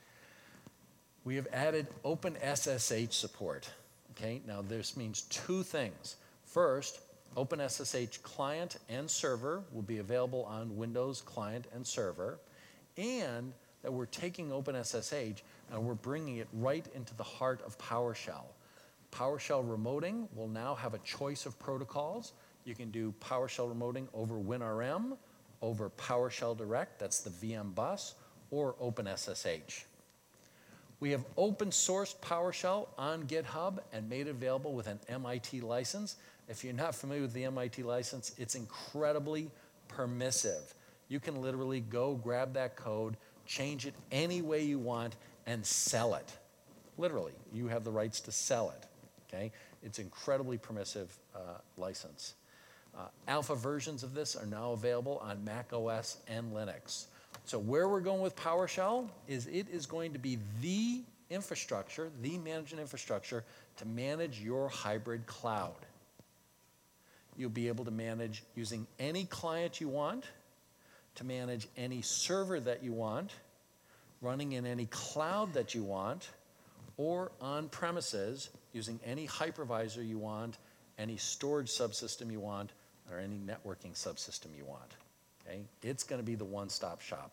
We have added OpenSSH support. Okay, now this means two things. First, OpenSSH client and server will be available on Windows client and server, and that we're taking OpenSSH and we're bringing it right into the heart of PowerShell. PowerShell remoting will now have a choice of protocols. You can do PowerShell remoting over WinRM, over PowerShell Direct, that's the V M bus, or OpenSSH. We have open sourced PowerShell on GitHub and made it available with an M I T license. If you're not familiar with the M I T license, it's incredibly permissive. You can literally go grab that code, change it any way you want, and sell it. Literally, you have the rights to sell it, okay? It's incredibly permissive uh, license. Uh, alpha versions of this are now available on Mac O S and Linux. So where we're going with PowerShell is it is going to be the infrastructure, the management infrastructure to manage your hybrid cloud. You'll be able to manage using any client you want, to manage any server that you want, running in any cloud that you want, or on premises using any hypervisor you want, any storage subsystem you want, or any networking subsystem you want. Okay? It's going to be the one-stop shop.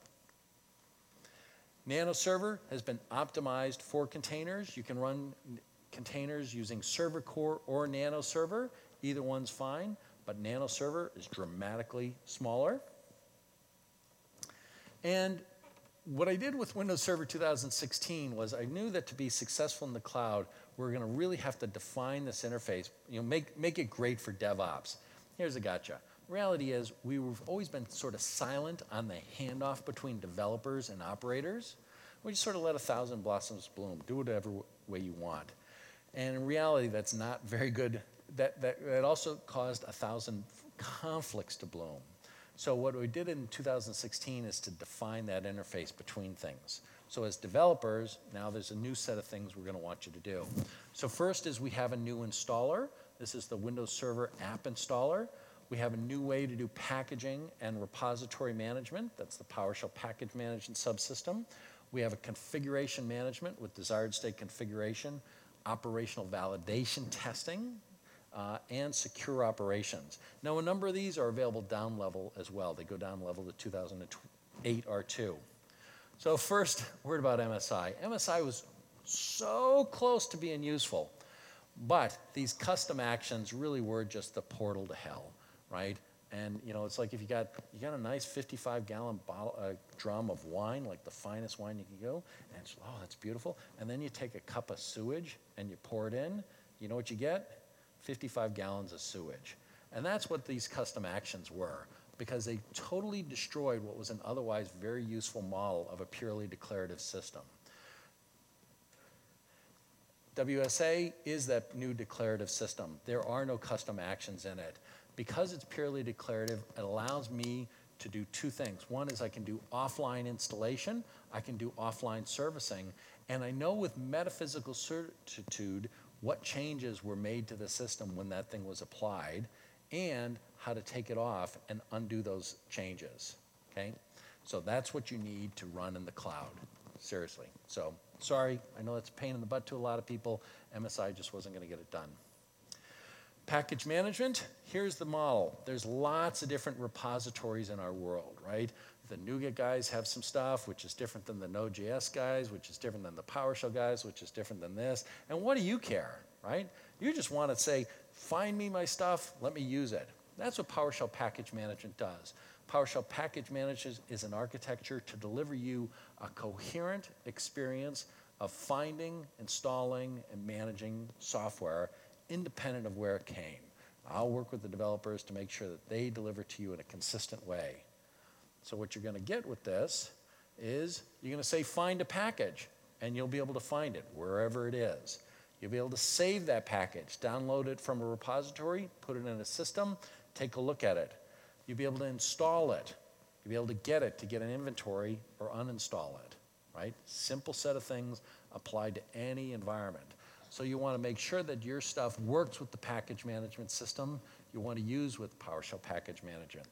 Nano Server has been optimized for containers. You can run containers using Server Core or Nano Server. Either one's fine, but Nano Server is dramatically smaller. And what I did with Windows Server two thousand sixteen was I knew that to be successful in the cloud, we're going to really have to define this interface, you know, make, make it great for DevOps. Here's a gotcha. Reality is we've always been sort of silent on the handoff between developers and operators. We just sort of let a thousand blossoms bloom, do whatever way you want. And in reality, that's not very good. That, that, that also caused a thousand conflicts to bloom. So what we did in two thousand sixteen is to define that interface between things. So as developers, now there's a new set of things we're going to want you to do. So first is we have a new installer. This is the Windows Server app installer. We have a new way to do packaging and repository management. That's the PowerShell package management subsystem. We have a configuration management with desired state configuration, operational validation testing, uh, and secure operations. Now, a number of these are available down level as well. They go down level to two thousand eight R two. So first, word about M S I. M S I was so close to being useful, but these custom actions really were just the portal to hell, right? And you know, it's like if you got you got a nice fifty-five gallon bottle, uh, drum of wine, like the finest wine you can go, and it's, oh, that's beautiful. And then you take a cup of sewage and you pour it in. You know what you get? fifty-five gallons of sewage. And that's what these custom actions were, because they totally destroyed what was an otherwise very useful model of a purely declarative system. W S A is that new declarative system. There are no custom actions in it. Because it's purely declarative, it allows me to do two things. One is I can do offline installation, I can do offline servicing, and I know with metaphysical certitude what changes were made to the system when that thing was applied, and how to take it off and undo those changes, okay? So that's what you need to run in the cloud, seriously. So, sorry, I know that's a pain in the butt to a lot of people. M S I just wasn't gonna get it done. Package management, here's the model. There's lots of different repositories in our world, right? The NuGet guys have some stuff, which is different than the Node.js guys, which is different than the PowerShell guys, which is different than this. And what do you care, right? You just want to say, find me my stuff, let me use it. That's what PowerShell package management does. PowerShell package management is an architecture to deliver you a coherent experience of finding, installing, and managing software independent of where it came. I'll work with the developers to make sure that they deliver to you in a consistent way. So what you're going to get with this is you're going to say find a package, and you'll be able to find it wherever it is. You'll be able to save that package, download it from a repository, put it in a system, take a look at it. You'll be able to install it. You'll be able to get it to get an inventory or uninstall it, right? Simple set of things applied to any environment. So you want to make sure that your stuff works with the package management system you want to use with PowerShell package management.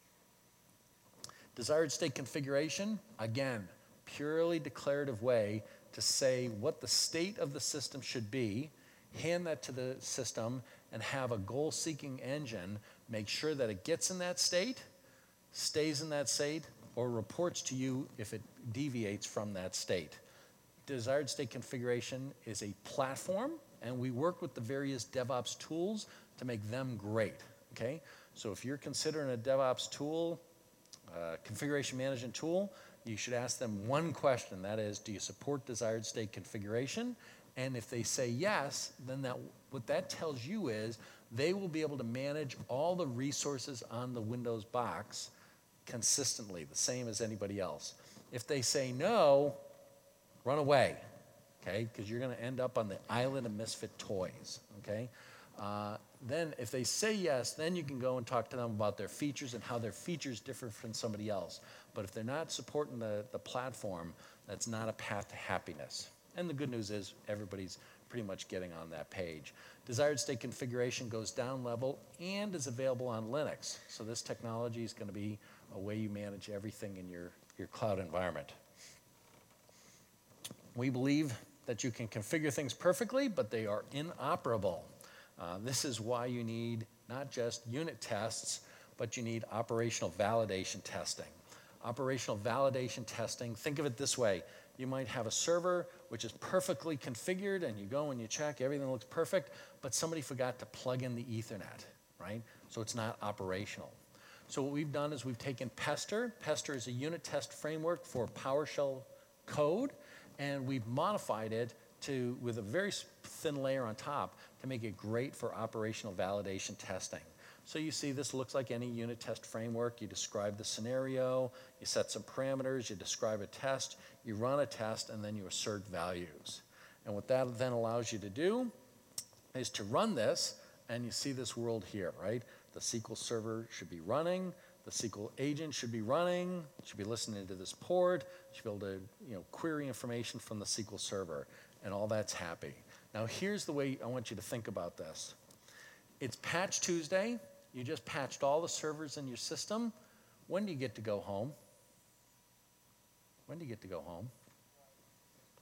Desired state configuration, again, purely declarative way to say what the state of the system should be, hand that to the system, and have a goal-seeking engine make sure that it gets in that state, stays in that state, or reports to you if it deviates from that state. Desired state configuration is a platform, and we work with the various DevOps tools to make them great, okay? So if you're considering a DevOps tool, uh, configuration management tool, you should ask them one question, that is, do you support desired state configuration? And if they say yes, then that, what that tells you is they will be able to manage all the resources on the Windows box consistently, the same as anybody else. If they say no, run away, okay? Because you're going to end up on the island of misfit toys, okay? Uh, then if they say yes, then you can go and talk to them about their features and how their features differ from somebody else. But if they're not supporting the, the platform, that's not a path to happiness. And the good news is everybody's pretty much getting on that page. Desired state configuration goes down level and is available on Linux. So this technology is going to be a way you manage everything in your, your cloud environment. We believe that you can configure things perfectly, but they are inoperable. Uh, this is why you need not just unit tests, but you need operational validation testing. Operational validation testing, think of it this way. You might have a server which is perfectly configured, and you go and you check, everything looks perfect, but somebody forgot to plug in the Ethernet, right? So it's not operational. So what we've done is we've taken Pester. Pester is a unit test framework for PowerShell code, and we've modified it to, with a very thin layer on top, to make it great for operational validation testing. So you see this looks like any unit test framework. You describe the scenario, you set some parameters, you describe a test, you run a test, and then you assert values. And what that then allows you to do is to run this, and you see this world here, right? The S Q L server should be running, the S Q L agent should be running, should be listening to this port, should be able to, you know, query information from the S Q L server, and all that's happy. Now here's the way I want you to think about this. It's Patch Tuesday. You just patched all the servers in your system. When do you get to go home? When do you get to go home?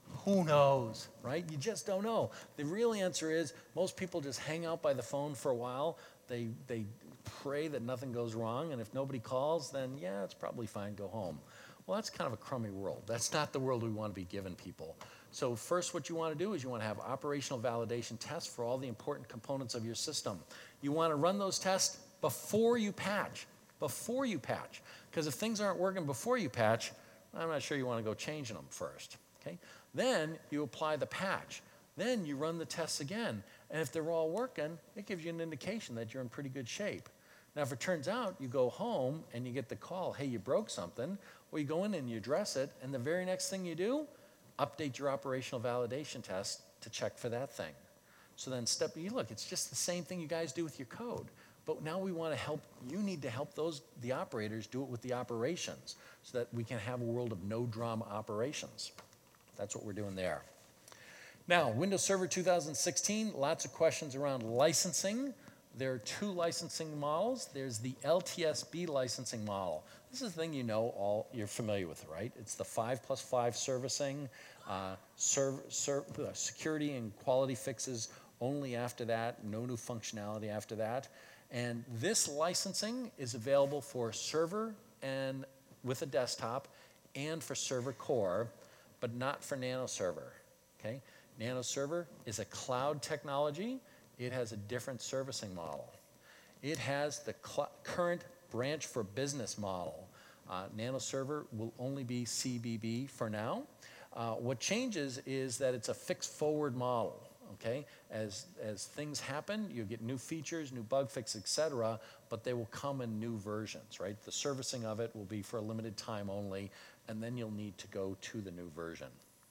Who knows, right? You just don't know. The real answer is most people just hang out by the phone for a while. They, they pray that nothing goes wrong, and if nobody calls, then yeah, it's probably fine, go home. Well, that's kind of a crummy world. That's not the world we want to be giving people. So first, what you want to do is you want to have operational validation tests for all the important components of your system. You want to run those tests before you patch, before you patch. Because if things aren't working before you patch, I'm not sure you want to go changing them first, okay? Then you apply the patch. Then you run the tests again. And if they're all working, it gives you an indication that you're in pretty good shape. Now, if it turns out you go home and you get the call, hey, you broke something, well, you go in and you address it, and the very next thing you do, update your operational validation test to check for that thing. So then step, you look, it's just the same thing you guys do with your code. But now we want to help, you need to help those, the operators do it with the operations so that we can have a world of no drama operations. That's what we're doing there. Now, Windows Server two thousand sixteen, lots of questions around licensing. There are two licensing models. There's the L T S B licensing model. This is the thing you know all, you're familiar with, right? It's the five plus five servicing, uh, serv, serv, uh, security and quality fixes only after that, no new functionality after that. And this licensing is available for server and with a desktop and for server core, but not for NanoServer, okay? NanoServer is a cloud technology. It has a different servicing model. It has the current branch for business model. Uh, NanoServer will only be C B B for now. Uh, what changes is that it's a fixed forward model, okay? As, as things happen, you get new features, new bug fix, et cetera, but they will come in new versions, right? The servicing of it will be for a limited time only, and then you'll need to go to the new version.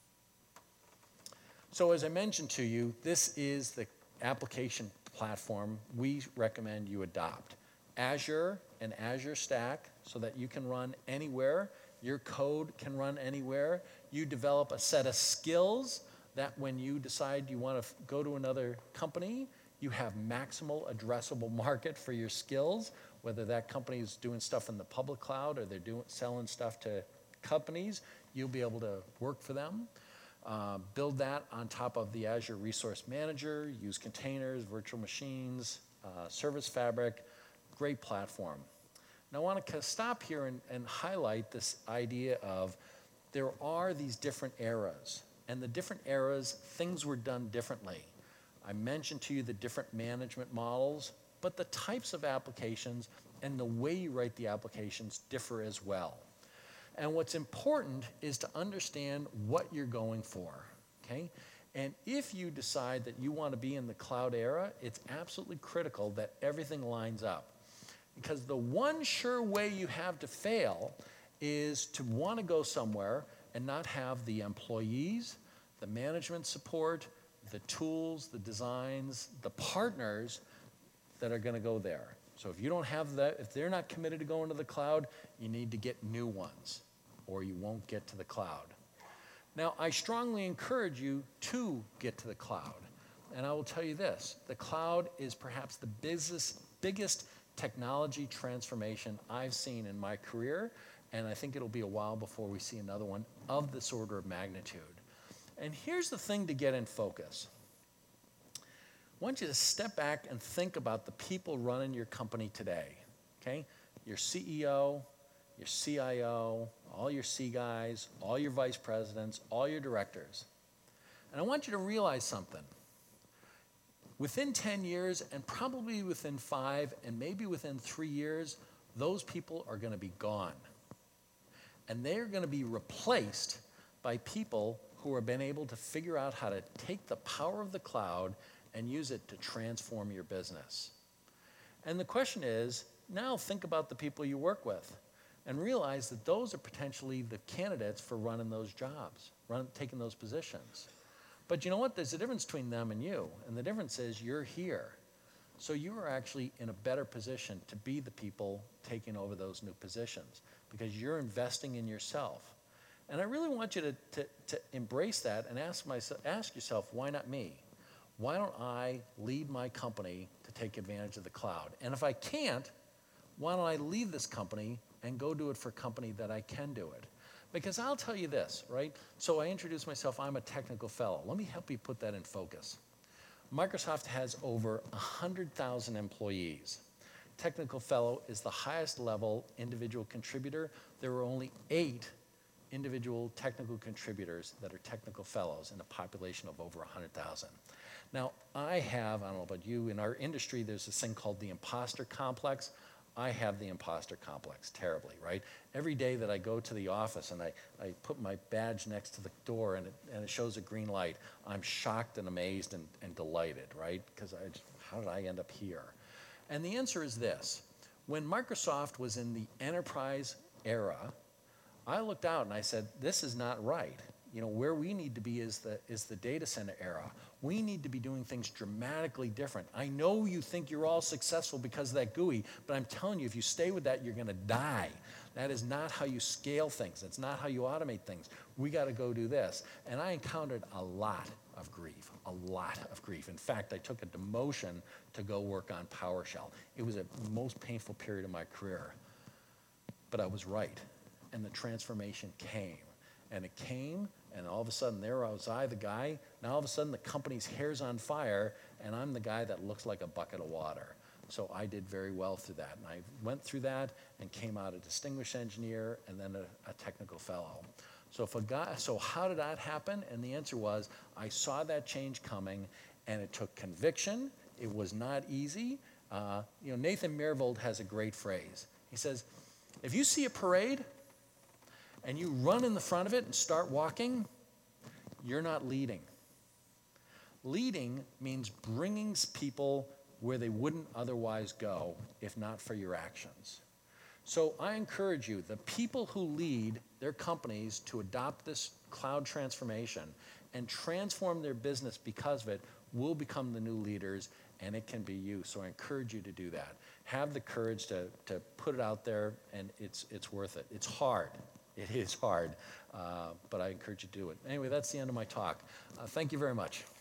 So as I mentioned to you, this is the application platform we recommend you adopt. Azure and Azure Stack so that you can run anywhere. Your code can run anywhere. You develop a set of skills that when you decide you want to go to another company, you have maximal addressable market for your skills, whether that company is doing stuff in the public cloud or they're doing, selling stuff to companies, you'll be able to work for them. Uh, build that on top of the Azure Resource Manager, use containers, virtual machines, uh, Service Fabric, great platform. Now I want to stop here and, and highlight this idea of there are these different eras, and the different eras, things were done differently. I mentioned to you the different management models, but the types of applications and the way you write the applications differ as well. And what's important is to understand what you're going for, okay? And if you decide that you want to be in the cloud era, it's absolutely critical that everything lines up. Because the one sure way you have to fail is to want to go somewhere and not have the employees, the management support, the tools, the designs, the partners that are going to go there. So if you don't have that, if they're not committed to going to the cloud, you need to get new ones, or you won't get to the cloud. Now, I strongly encourage you to get to the cloud. And I will tell you this, the cloud is perhaps the biggest, biggest technology transformation I've seen in my career, and I think it'll be a while before we see another one of this order of magnitude. And here's the thing to get in focus. I want you to step back and think about the people running your company today, okay? Your C E O, your C I O, all your C guys, all your vice presidents, all your directors. And I want you to realize something. Within ten years, and probably within five, and maybe within three years, those people are going to be gone. And they are going to be replaced by people who have been able to figure out how to take the power of the cloud and use it to transform your business. And the question is, now think about the people you work with and realize that those are potentially the candidates for running those jobs, run, taking those positions. But you know what? There's a difference between them and you. And the difference is you're here. So you are actually in a better position to be the people taking over those new positions because you're investing in yourself. And I really want you to, to, to embrace that and ask, myself, ask yourself, why not me? Why don't I lead my company to take advantage of the cloud? And if I can't, why don't I leave this company and go do it for a company that I can do it? Because I'll tell you this, right? So I introduced myself, I'm a technical fellow. Let me help you put that in focus. Microsoft has over one hundred thousand employees. Technical fellow is the highest level individual contributor. There are only eight individual technical contributors that are technical fellows in a population of over one hundred thousand. Now, I have, I don't know about you, in our industry, there's this thing called the imposter complex. I have the imposter complex terribly, right? Every day that I go to the office and I, I put my badge next to the door and it, and it shows a green light, I'm shocked and amazed and, and delighted, right? Because I just, how did I end up here? And the answer is this. When Microsoft was in the enterprise era, I looked out and I said, this is not right. You know, where we need to be is the, is the data center era. We need to be doing things dramatically different. I know you think you're all successful because of that G U I, but I'm telling you, if you stay with that, you're gonna die. That is not how you scale things. That's not how you automate things. We gotta go do this. And I encountered a lot of grief, a lot of grief. In fact, I took a demotion to go work on PowerShell. It was the most painful period of my career. But I was right, and the transformation came. And it came, and all of a sudden, there was I, the guy. Now all of a sudden, the company's hair's on fire, and I'm the guy that looks like a bucket of water. So I did very well through that. And I went through that and came out a distinguished engineer and then a, a technical fellow. So if a guy, so how did that happen? And the answer was, I saw that change coming, and it took conviction. It was not easy. Uh, you know, Nathan Myhrvold has a great phrase. He says, if you see a parade, and you run in the front of it and start walking, you're not leading. Leading means bringing people where they wouldn't otherwise go if not for your actions. So I encourage you, the people who lead their companies to adopt this cloud transformation and transform their business because of it will become the new leaders, and it can be you. So I encourage you to do that. Have the courage to, to put it out there, and it's, it's worth it. It's hard. It is hard, uh, but I encourage you to do it. Anyway, that's the end of my talk. Uh, thank you very much.